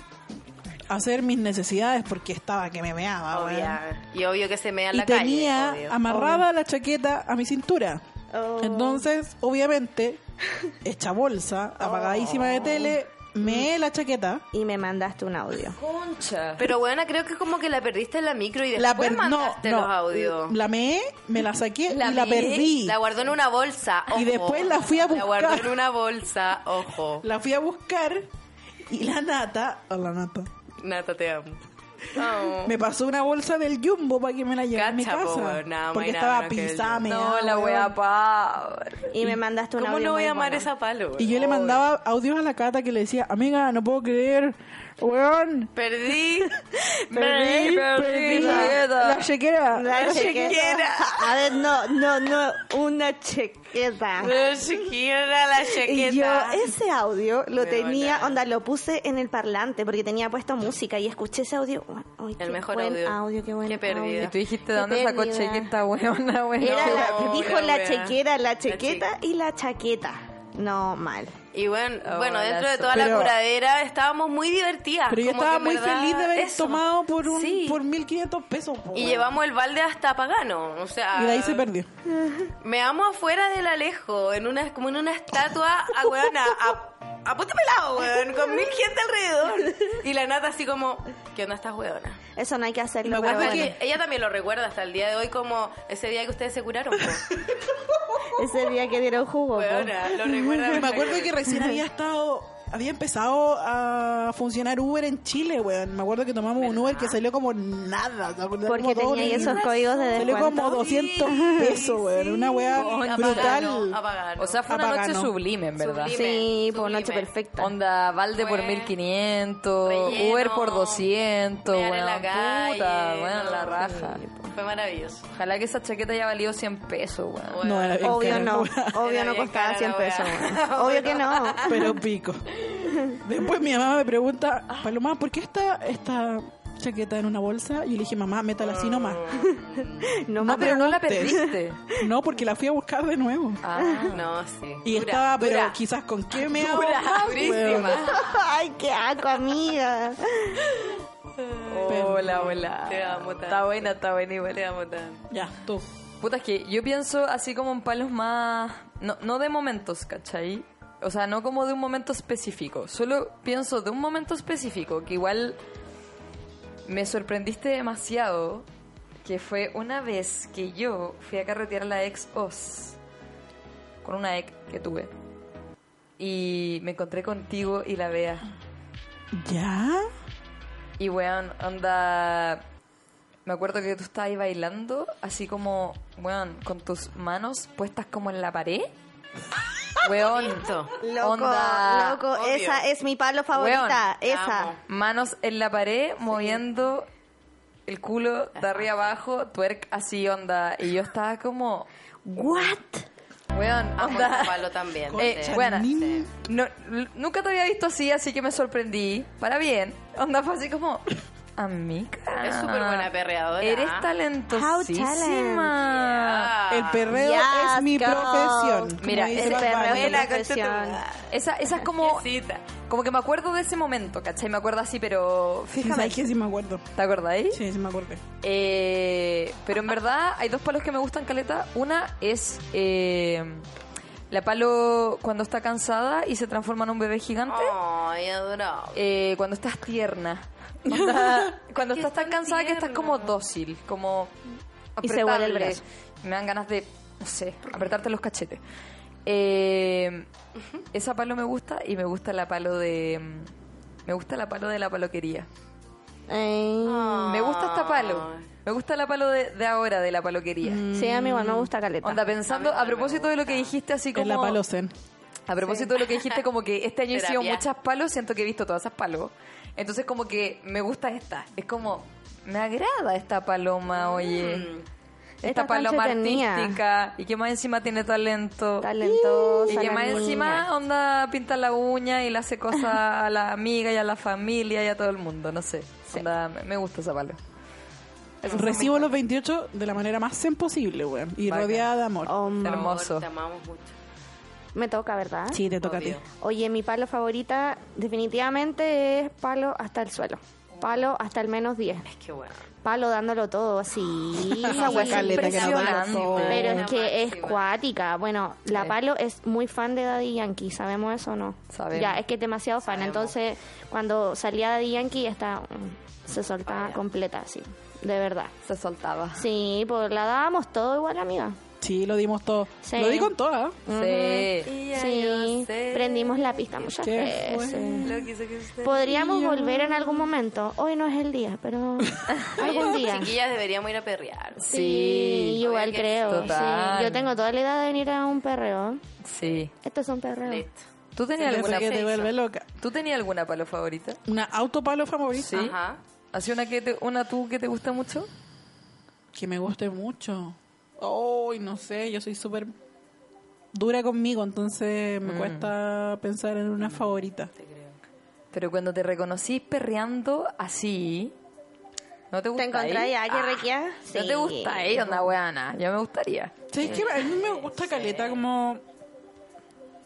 a hacer mis necesidades porque estaba que me meaba, weón. Obvia. Y obvio que se me da en Y la tenía calle. obvio. amarrada la chaqueta a mi cintura. Oh. Entonces, obviamente, hecha bolsa, apagadísima de tele, me la chaqueta. Y me mandaste un audio. Concha. Pero bueno, creo que como que la perdiste en la micro y La después per- no, mandaste no, los audios. la meé, me la saqué La y la meé, perdí. La guardó en una bolsa, ojo. Y después la fui a La guardó buscar. en una bolsa, ojo. La fui a buscar y la nata, oh, la nata, Nata, te amo. Oh. me pasó una bolsa del Jumbo para que me la llevara a mi Cacha, po, casa. weón, nada más porque y nada estaba menos que el pisada, Jumbo. meada, No, la weón. wea Power. Y me mandaste un ¿Cómo audio no voy muy a amar bueno. esa palo? Y yo le mandaba audios a la Cata que le decía, amiga, no puedo creer, weón, Perdí. perdí, perdí la, chaqueta. la chequera. La chequera. chequera. A ver, no, no, no, una chequeta. La chiquita, la chaqueta. Y yo ese audio lo Weona. tenía, onda, lo puse en el parlante porque tenía puesto música y escuché ese audio. Ay, El qué mejor buen audio. qué buen Qué pérdida. audio. Y tú dijiste, Qué ¿de dónde sacó pérdida. chequeta, weona, weona? Era la- No, dijo la la wea. chequera, la La chequeta y la chaqueta. No, mal. Y bueno, Oh, bueno dentro de golazo. toda Pero- la curadera estábamos muy divertidas. Pero yo como estaba que en muy verdad, feliz de haber eso. tomado por un Sí. por mil quinientos pesos. po, Y weón. llevamos el balde hasta Pagano, o sea... Y de ahí se perdió. Me amo afuera del Alejo, en una, como en una estatua, a, weón, a, a, a puto pelado, weón, con mil gente alrededor. Y la Nata así como, ¿qué onda estas weonas? Eso no hay que hacerlo. Me acuerdo pero Porque bueno. ella también lo recuerda hasta el día de hoy como ese día que ustedes se curaron, po. Ese día que dieron jugo. po. Weona, lo recuerda. Me acuerdo que recién había estado, había empezado a funcionar Uber en Chile, weón. Me acuerdo que tomamos un Uber que salió como nada. ¿te acuerdas? Porque Como dos tenía libras. esos códigos de Salió descuento. como doscientos pesos, weón. Una weá brutal. Apagano. O sea, fue una Apagano. noche sublime, en verdad. Sublime. Sí, por Sublime. noche perfecta. Onda, Valde por Fue mil quinientos, relleno, Uber por doscientos, mear en weón, la calle, puta, weón, no, la raja. Fue maravilloso. Ojalá que esa chaqueta haya valido cien pesos, weón. No, era bien Obvio cara, no. weón. Obvio Era no bien costaba cara cien la pesos. wea. weón. Obvio que no. Pero pico. Después mi mamá me pregunta, Paloma, ¿por qué está esta chaqueta en una bolsa? Y yo le dije, mamá, métala así nomás. No, Ah, pero no la preguntes. perdiste. No, porque la fui a buscar de nuevo. Ah, No, sí. Y Dura, estaba, pero dura. quizás con qué me hago Dura, más, durísima. weón. Ay, qué asco, amiga. hola, hola. Te amo tanto. Está buena, está buena igual. Te amo tanto. Ya, tú. Puta, es que yo pienso así como en palos más... No, no de momentos, ¿cachai? O sea, no como de un momento específico. Solo pienso de un momento específico que igual me sorprendiste demasiado, que fue una vez que yo fui a carretear a la ex Oz con una ex que tuve. Y me encontré contigo y la Bea. ¿Ya? Y weón, onda... Me acuerdo que tú estabas ahí bailando, así como, weón, con tus manos puestas como en la pared. Weón, Listo. Loco, onda, loco, obvio. esa es mi palo favorita. Te esa. amo. manos en la pared, moviendo el culo de arriba abajo, twerk así, onda. Y yo estaba como, What? weón, Amo onda. ese palo también. Eh, sí. buena. ni- No, l- nunca te había visto así, así que me sorprendí. Para bien. Onda fue así como, amiga. Es súper buena perreadora. Eres How talentosísima. El perreo Yes, es mi girl. profesión. como Mira, dice el Bad perreo Bunny. es la profesión. Esa, esa es como, Quietecita. como que me acuerdo de ese momento, ¿cachai? Me acuerdo así, pero Sí, fíjate. ¿sabes qué? Sí me acuerdo. ¿Te acordáis? Sí, sí me acuerdo. Eh, pero en verdad hay dos palos que me gustan, caleta. Una es eh, la palo cuando está cansada y se transforma en un bebé gigante. Ay, adorable. Eh, cuando estás tierna. Onda, cuando que estás tan es tan cansada que estás tierna. como dócil, como Y se huele el apretable. brazo. Me dan ganas de, no sé, apretarte los cachetes. Eh, esa palo me gusta y me gusta la palo de... Me gusta la palo de la paloquería. Eh, Me gusta esta palo. Me gusta la palo de, de ahora, de la paloquería. Sí, a mí igual me gusta caleta. Onda, pensando, a propósito de lo que dijiste, así como... En la palo zen. A propósito de lo que dijiste, como que este año he sido Terapia. muchas palos, siento que he visto todas esas palos. Entonces, como que me gusta esta. Es como, me agrada esta paloma, oye. Esta, Esta paloma concha tenía. artística. Y que más encima tiene talento. Talentosa. Y que la más niña. encima, onda, pinta la uña y le hace cosas a la amiga y a la familia y a todo el mundo. No sé. Onda, me- me gusta esa palo. Esos son Recibo mis los veintiocho de la manera más zen posible, weón. Y Bacán. rodeada de amor. Oh, palos. Hermoso. Te amamos mucho. me toca, ¿verdad? Sí, te toca a Obvio. ti. Oye, mi palo favorita definitivamente es palo hasta el suelo. Palo hasta el menos diez. Es que bueno. Palo dándolo todo así. Esa weá es caleta que no da impresionante. todo. Pero La es que es máxima. cuática. Bueno, la Sí. Palo es muy fan de Daddy Yankee, ¿sabemos eso o no? Sabemos. Ya, es que es demasiado fan. Sabemos. Entonces, cuando salía Daddy Yankee, esta, mm, se soltaba completa, así. De verdad. Se soltaba. Sí, pues la dábamos todo igual, amiga. Sí, lo dimos todo. Sí. Lo di con todas. Sí. Sí, prendimos la pista muchas ¿Qué fue? veces. Lo quiso que usted. Podríamos volver en algún momento. Hoy no es el día, pero algún día. Chiquillas, deberíamos ir a perrear. Sí, igual Obvio que creo. total. Sí. Yo tengo toda la edad de venir a un perreo. Sí. Esto es un perreo. Listo. ¿Tú tenías Eso alguna que te vuelve loca. ¿Tú tenías alguna palo favorita? ¿Una autopalo favorita? Sí. Ajá. ¿Así una que te, una tú que te gusta mucho? Que me guste mucho. Ay, no sé, yo soy súper dura conmigo, entonces me cuesta pensar en una favorita. Pero cuando te reconocí perreando así, ¿no te ¿Te gusta? encontrás ya que requia? ¿No te gusta ahí, onda weana? Ya me gustaría. ¿Sabes qué? A mí me gusta caleta como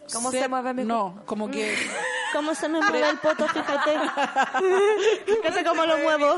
¿Cómo se mueve mi No, como que... ¿Cómo se me mueve el poto? Fíjate. Fíjate cómo lo muevo.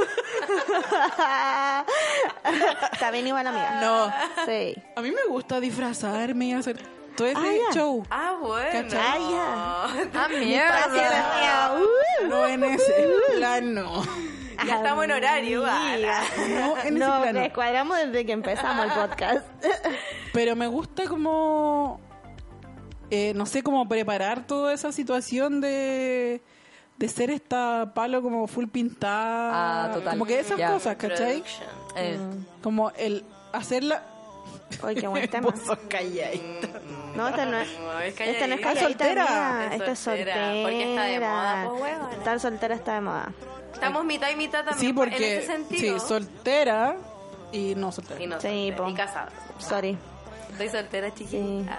Está bien igual, amiga. No. Sí. A mí me gusta disfrazarme y hacer todo ese Ah, ya. show. Ah, bueno. ¿Cachai? Ah, ¡Ah, mierda! No en ese plan, no. Ya estamos en horario, Amiga. No en ese No, plan. no. descuadramos desde que empezamos el podcast. Pero me gusta como... eh, no sé, cómo preparar toda esa situación de... De ser esta palo como full pintada. Ah, total. Como que esas Ya. cosas, ¿cachai? Production. Eh, Como el hacerla... Uy, qué buen tema. Vos sos calladita. No, esta no es... No, es Esta no es calladita. calladita, soltera. amiga. Es Esta es soltera. soltera. Porque está de moda, pues, huevona. Estar soltera está de moda. Estamos mitad y mitad también. Sí, porque... En ese sentido. Sí, soltera y no soltera. Y no Sí, soltera, po. y casada. Sorry. Estoy soltera, Sí. chiquita.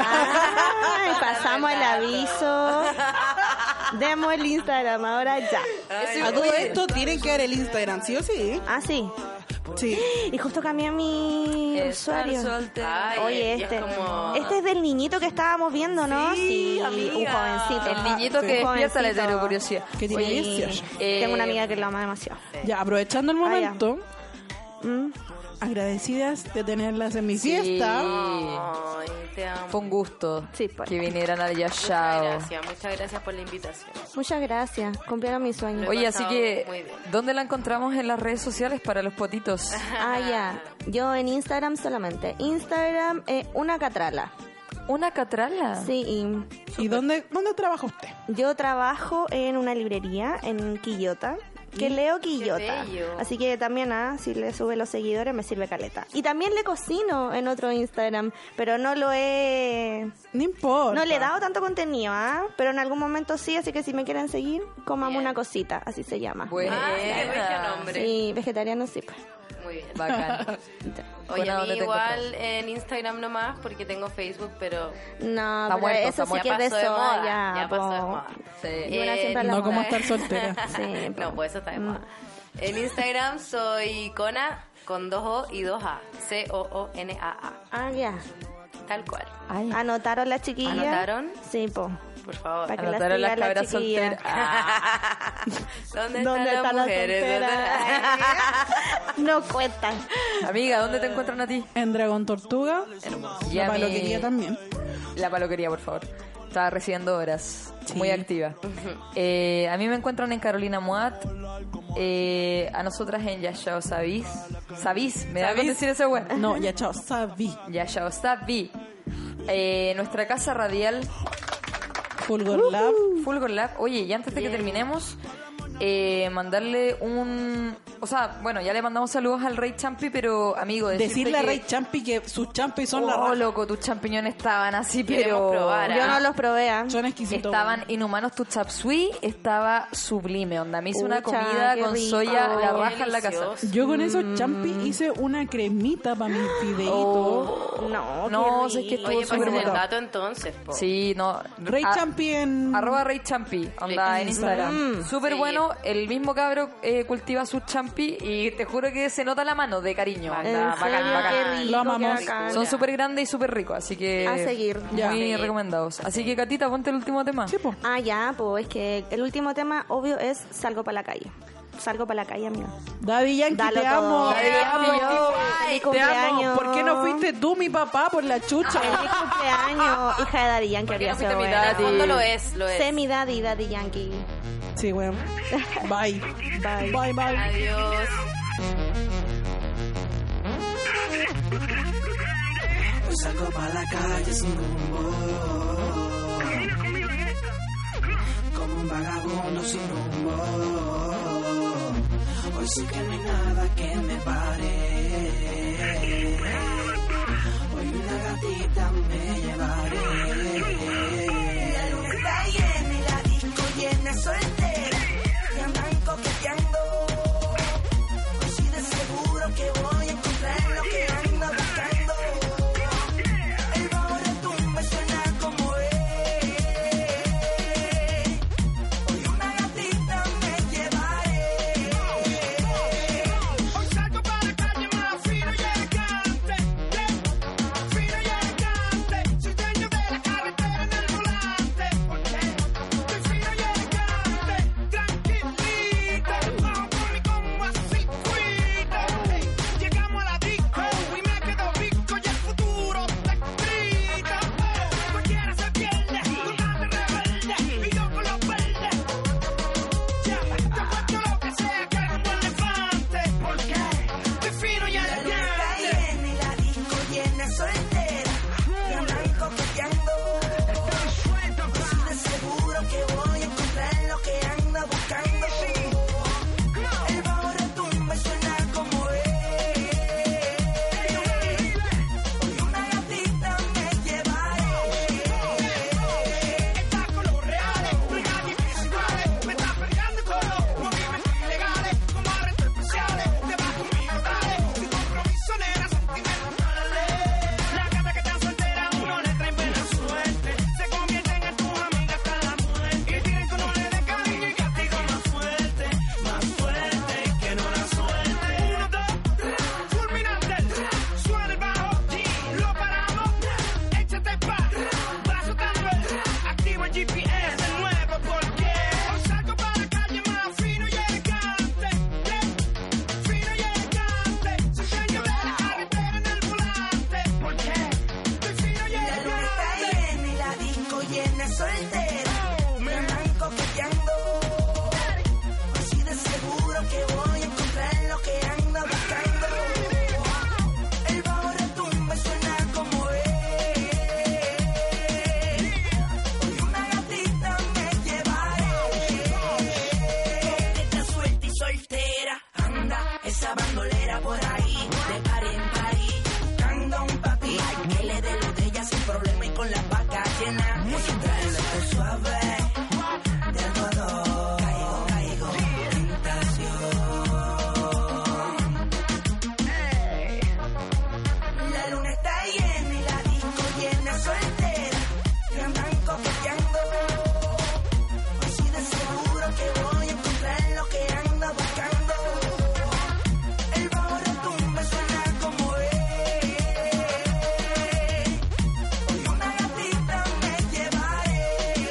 Ah, pasamos el aviso. Demos el Instagram ahora ya. A todo esto tienen que dar el Instagram, ¿sí o sí? Ah, sí. Sí. Y justo cambié mi estar usuario. soltera. Ay, Oye, y es este. como- Este es del niñito que estábamos viendo, ¿no? Sí, un amiga. jovencito. El niñito Sí. que despierta la Jovencito. heterocuriosidad. Que tiene Oye, dieciocho. Eh, tengo una amiga que lo ama demasiado. Ya, aprovechando el Ah, ya. momento, Mm. agradecidas de tenerlas en mi fiesta. Ay, te amo. Fue un gusto Sí, pues. que vinieran al Muchas Yashao. gracias, muchas gracias por la invitación. Muchas gracias. Cumplieron mi sueño. Oye, he así pasado que, muy bien. ¿dónde la encontramos en las redes sociales para los potitos? Ah, ya. Yo en Instagram solamente. Instagram, eh, una catrala. ¿Una catrala? Sí, y ¿Y dónde, dónde trabaja usted? yo trabajo en una librería en Quillota. Que leo Quillota. bello. Así que también, ah, si le sube los seguidores, me sirve caleta. Y también le cocino en otro Instagram, pero no lo he... No importa. No le he dado tanto contenido, ¿ah? Pero en algún momento sí, así que si me quieren seguir, comamos Bien. una cosita, así se llama. Buena. Ah, qué bello nombre. Sí, vegetariano sí, pues. Muy bien. Bacán. Oye, Bueno, a mí ¿dónde te igual encontramos? en Instagram nomás, porque tengo Facebook, pero No, Está pero muerto, eso está sí muerto. que es de pasó de soda, moda. ya, Ya pasó de po. moda. Sí. Y una siempre a la No moda. como estar soltera. Sí, po. No, pues eso está de moda. En Instagram soy Cona con dos O y dos A. C O O N A A. Ah, ya. Tal cual. Ay, ¿Anotaron la chiquilla? ¿Anotaron? Sí, po. Por favor. Para que anotaron la las siga la cabras chiquilla. solteras. Ah, ¿Dónde, ¿Dónde están están las las mujeres? solteras? No cuentan. amiga, ¿dónde te encuentran a ti? En Dragón Tortuga. Y La a mí- paloquería también. La paloquería, por favor. Estaba recibiendo horas. Sí. Muy activa. Eh, a mí me encuentran en Carolina Muat. Eh, a nosotras en Yashao Sabís. Sabís, me da con ¿Sabís? decir ese weón. No, ya chao, sabí. Yashao Sabí. Eh, nuestra casa radial Fulgor Lab. Fulgor Lab. Oye, y antes de que terminemos, eh, mandarle un... O sea, bueno, ya le mandamos saludos al Rey Champi, pero amigo, decirte Decirle a que- Rey Champi que sus champis son la Oh, raja. loco, tus champiñones estaban así, Queremos pero... probar, ¿ah? Yo no los probé, ¿ah? Son exquisitos. Estaban inhumanos, tu chapsui estaba sublime, onda. Me hice una Pucha, comida qué con rico. soya, la Qué raja en la casa. delicioso. Yo con esos champi hice una cremita para mis fideitos. No, No, qué sé que rico. estuvo Oye, súper pasen el bueno. dato entonces, po. Sí, no. Rey a- Champi en... Arroba Rey Champi, onda en Instagram. Súper Sí. bueno, el mismo cabro eh, cultiva sus champi y te juro que se nota la mano de cariño. En Onda, bacán, serio, bacán. qué rico, Lo amamos. qué bacán. Son súper grandes y súper ricos, así que... A seguir. Ya. Muy Sí. recomendados. Así que, Catita, ponte el último tema. Sí, po. Ah, ya, pues es que el último tema, obvio, es salgo para la calle. Salgo para la calle, amigo. Daddy Yankee, Dalo te todo. amo. Daddy Te Yankee, amo. yo. Feliz Te amo. cumpleaños. ¿Por qué no fuiste tú, mi papá, por la chucha? Feliz cumpleaños, hija de Daddy Yankee. qué habría no fuiste sido mi buena. daddy? En el fondo lo es, lo es. Semi Daddy, Daddy Yankee. Sí, weón. Bye. Bye. Bye, bye. Adiós. Hoy salgo pa' la calle sin rumbo, como un vagabundo sin rumbo. Hoy sí que no hay nada que me pare. Hoy una gatita me llevaré. La luna está llena y la disco llena soltera, y andan coqueteando. Hoy sí de seguro que voy a encontrar lo que ando buscando. El bajo de tu me suena como es. Hoy una gatita me llevaré. Hoy salgo para la calle, soltera y andan coqueteando. Así de seguro que voy a encontrar lo que anda buscando. El bajo retumba y suena como él. Hoy una gatita me llevaré. Está con los reales, brigadis visuales. Me está pegando con los movimientos ilegales. Como arrestos especiales, te vas conmigo, dale. Sin compromiso, nena, sentimentales. La gata que está soltera, uno le trae buena suerte. Se convierten en tus amigas hasta la muerte. Y tienen que no le dé cariño y castigo más fuerte. Más fuerte que no la suelte. Uno, dos, tres, fulminante. Suena el bajo, lo paramos. Échate pa, va soltando el. Activo el G P S de nuevo porque hoy salgo para la calle más fino y elegante. Yeah. Fino y elegante. Soy dueño de la carretera en el volante. ¿Por qué? Estoy fino y La luna está elegante. llena y la disco llena soltera. Me andan coqueteando. Así de seguro que voy a encontrar lo que anda buscando. El bajo retumba y suena como él. Hoy una gatita me llevaré. Está suelta y soltera, anda esa bandolera por ahí, de par en party, buscando un papi que le dé lo de ella sin problema y con la vaca llena. Mientras esto suave, de algodón, caigo, caigo, tentación. La luna está llena y la disco llena soltera. Y andan coqueteando. Así de seguro que voy a encontrar lo que anda buscando. El bajo retumba y suena como él. Hoy una gatita me llevaré.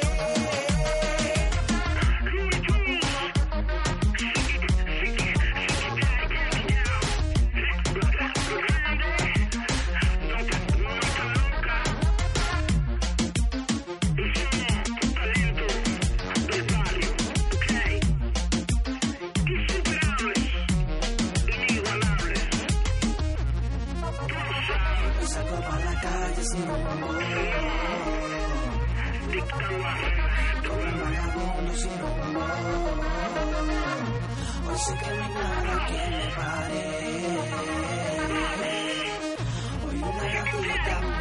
Yo salgo para la calle sin rumbo. Todo un vagabundo sin rumbo. Hoy sé que no hay nada que me pare. Hoy una gatita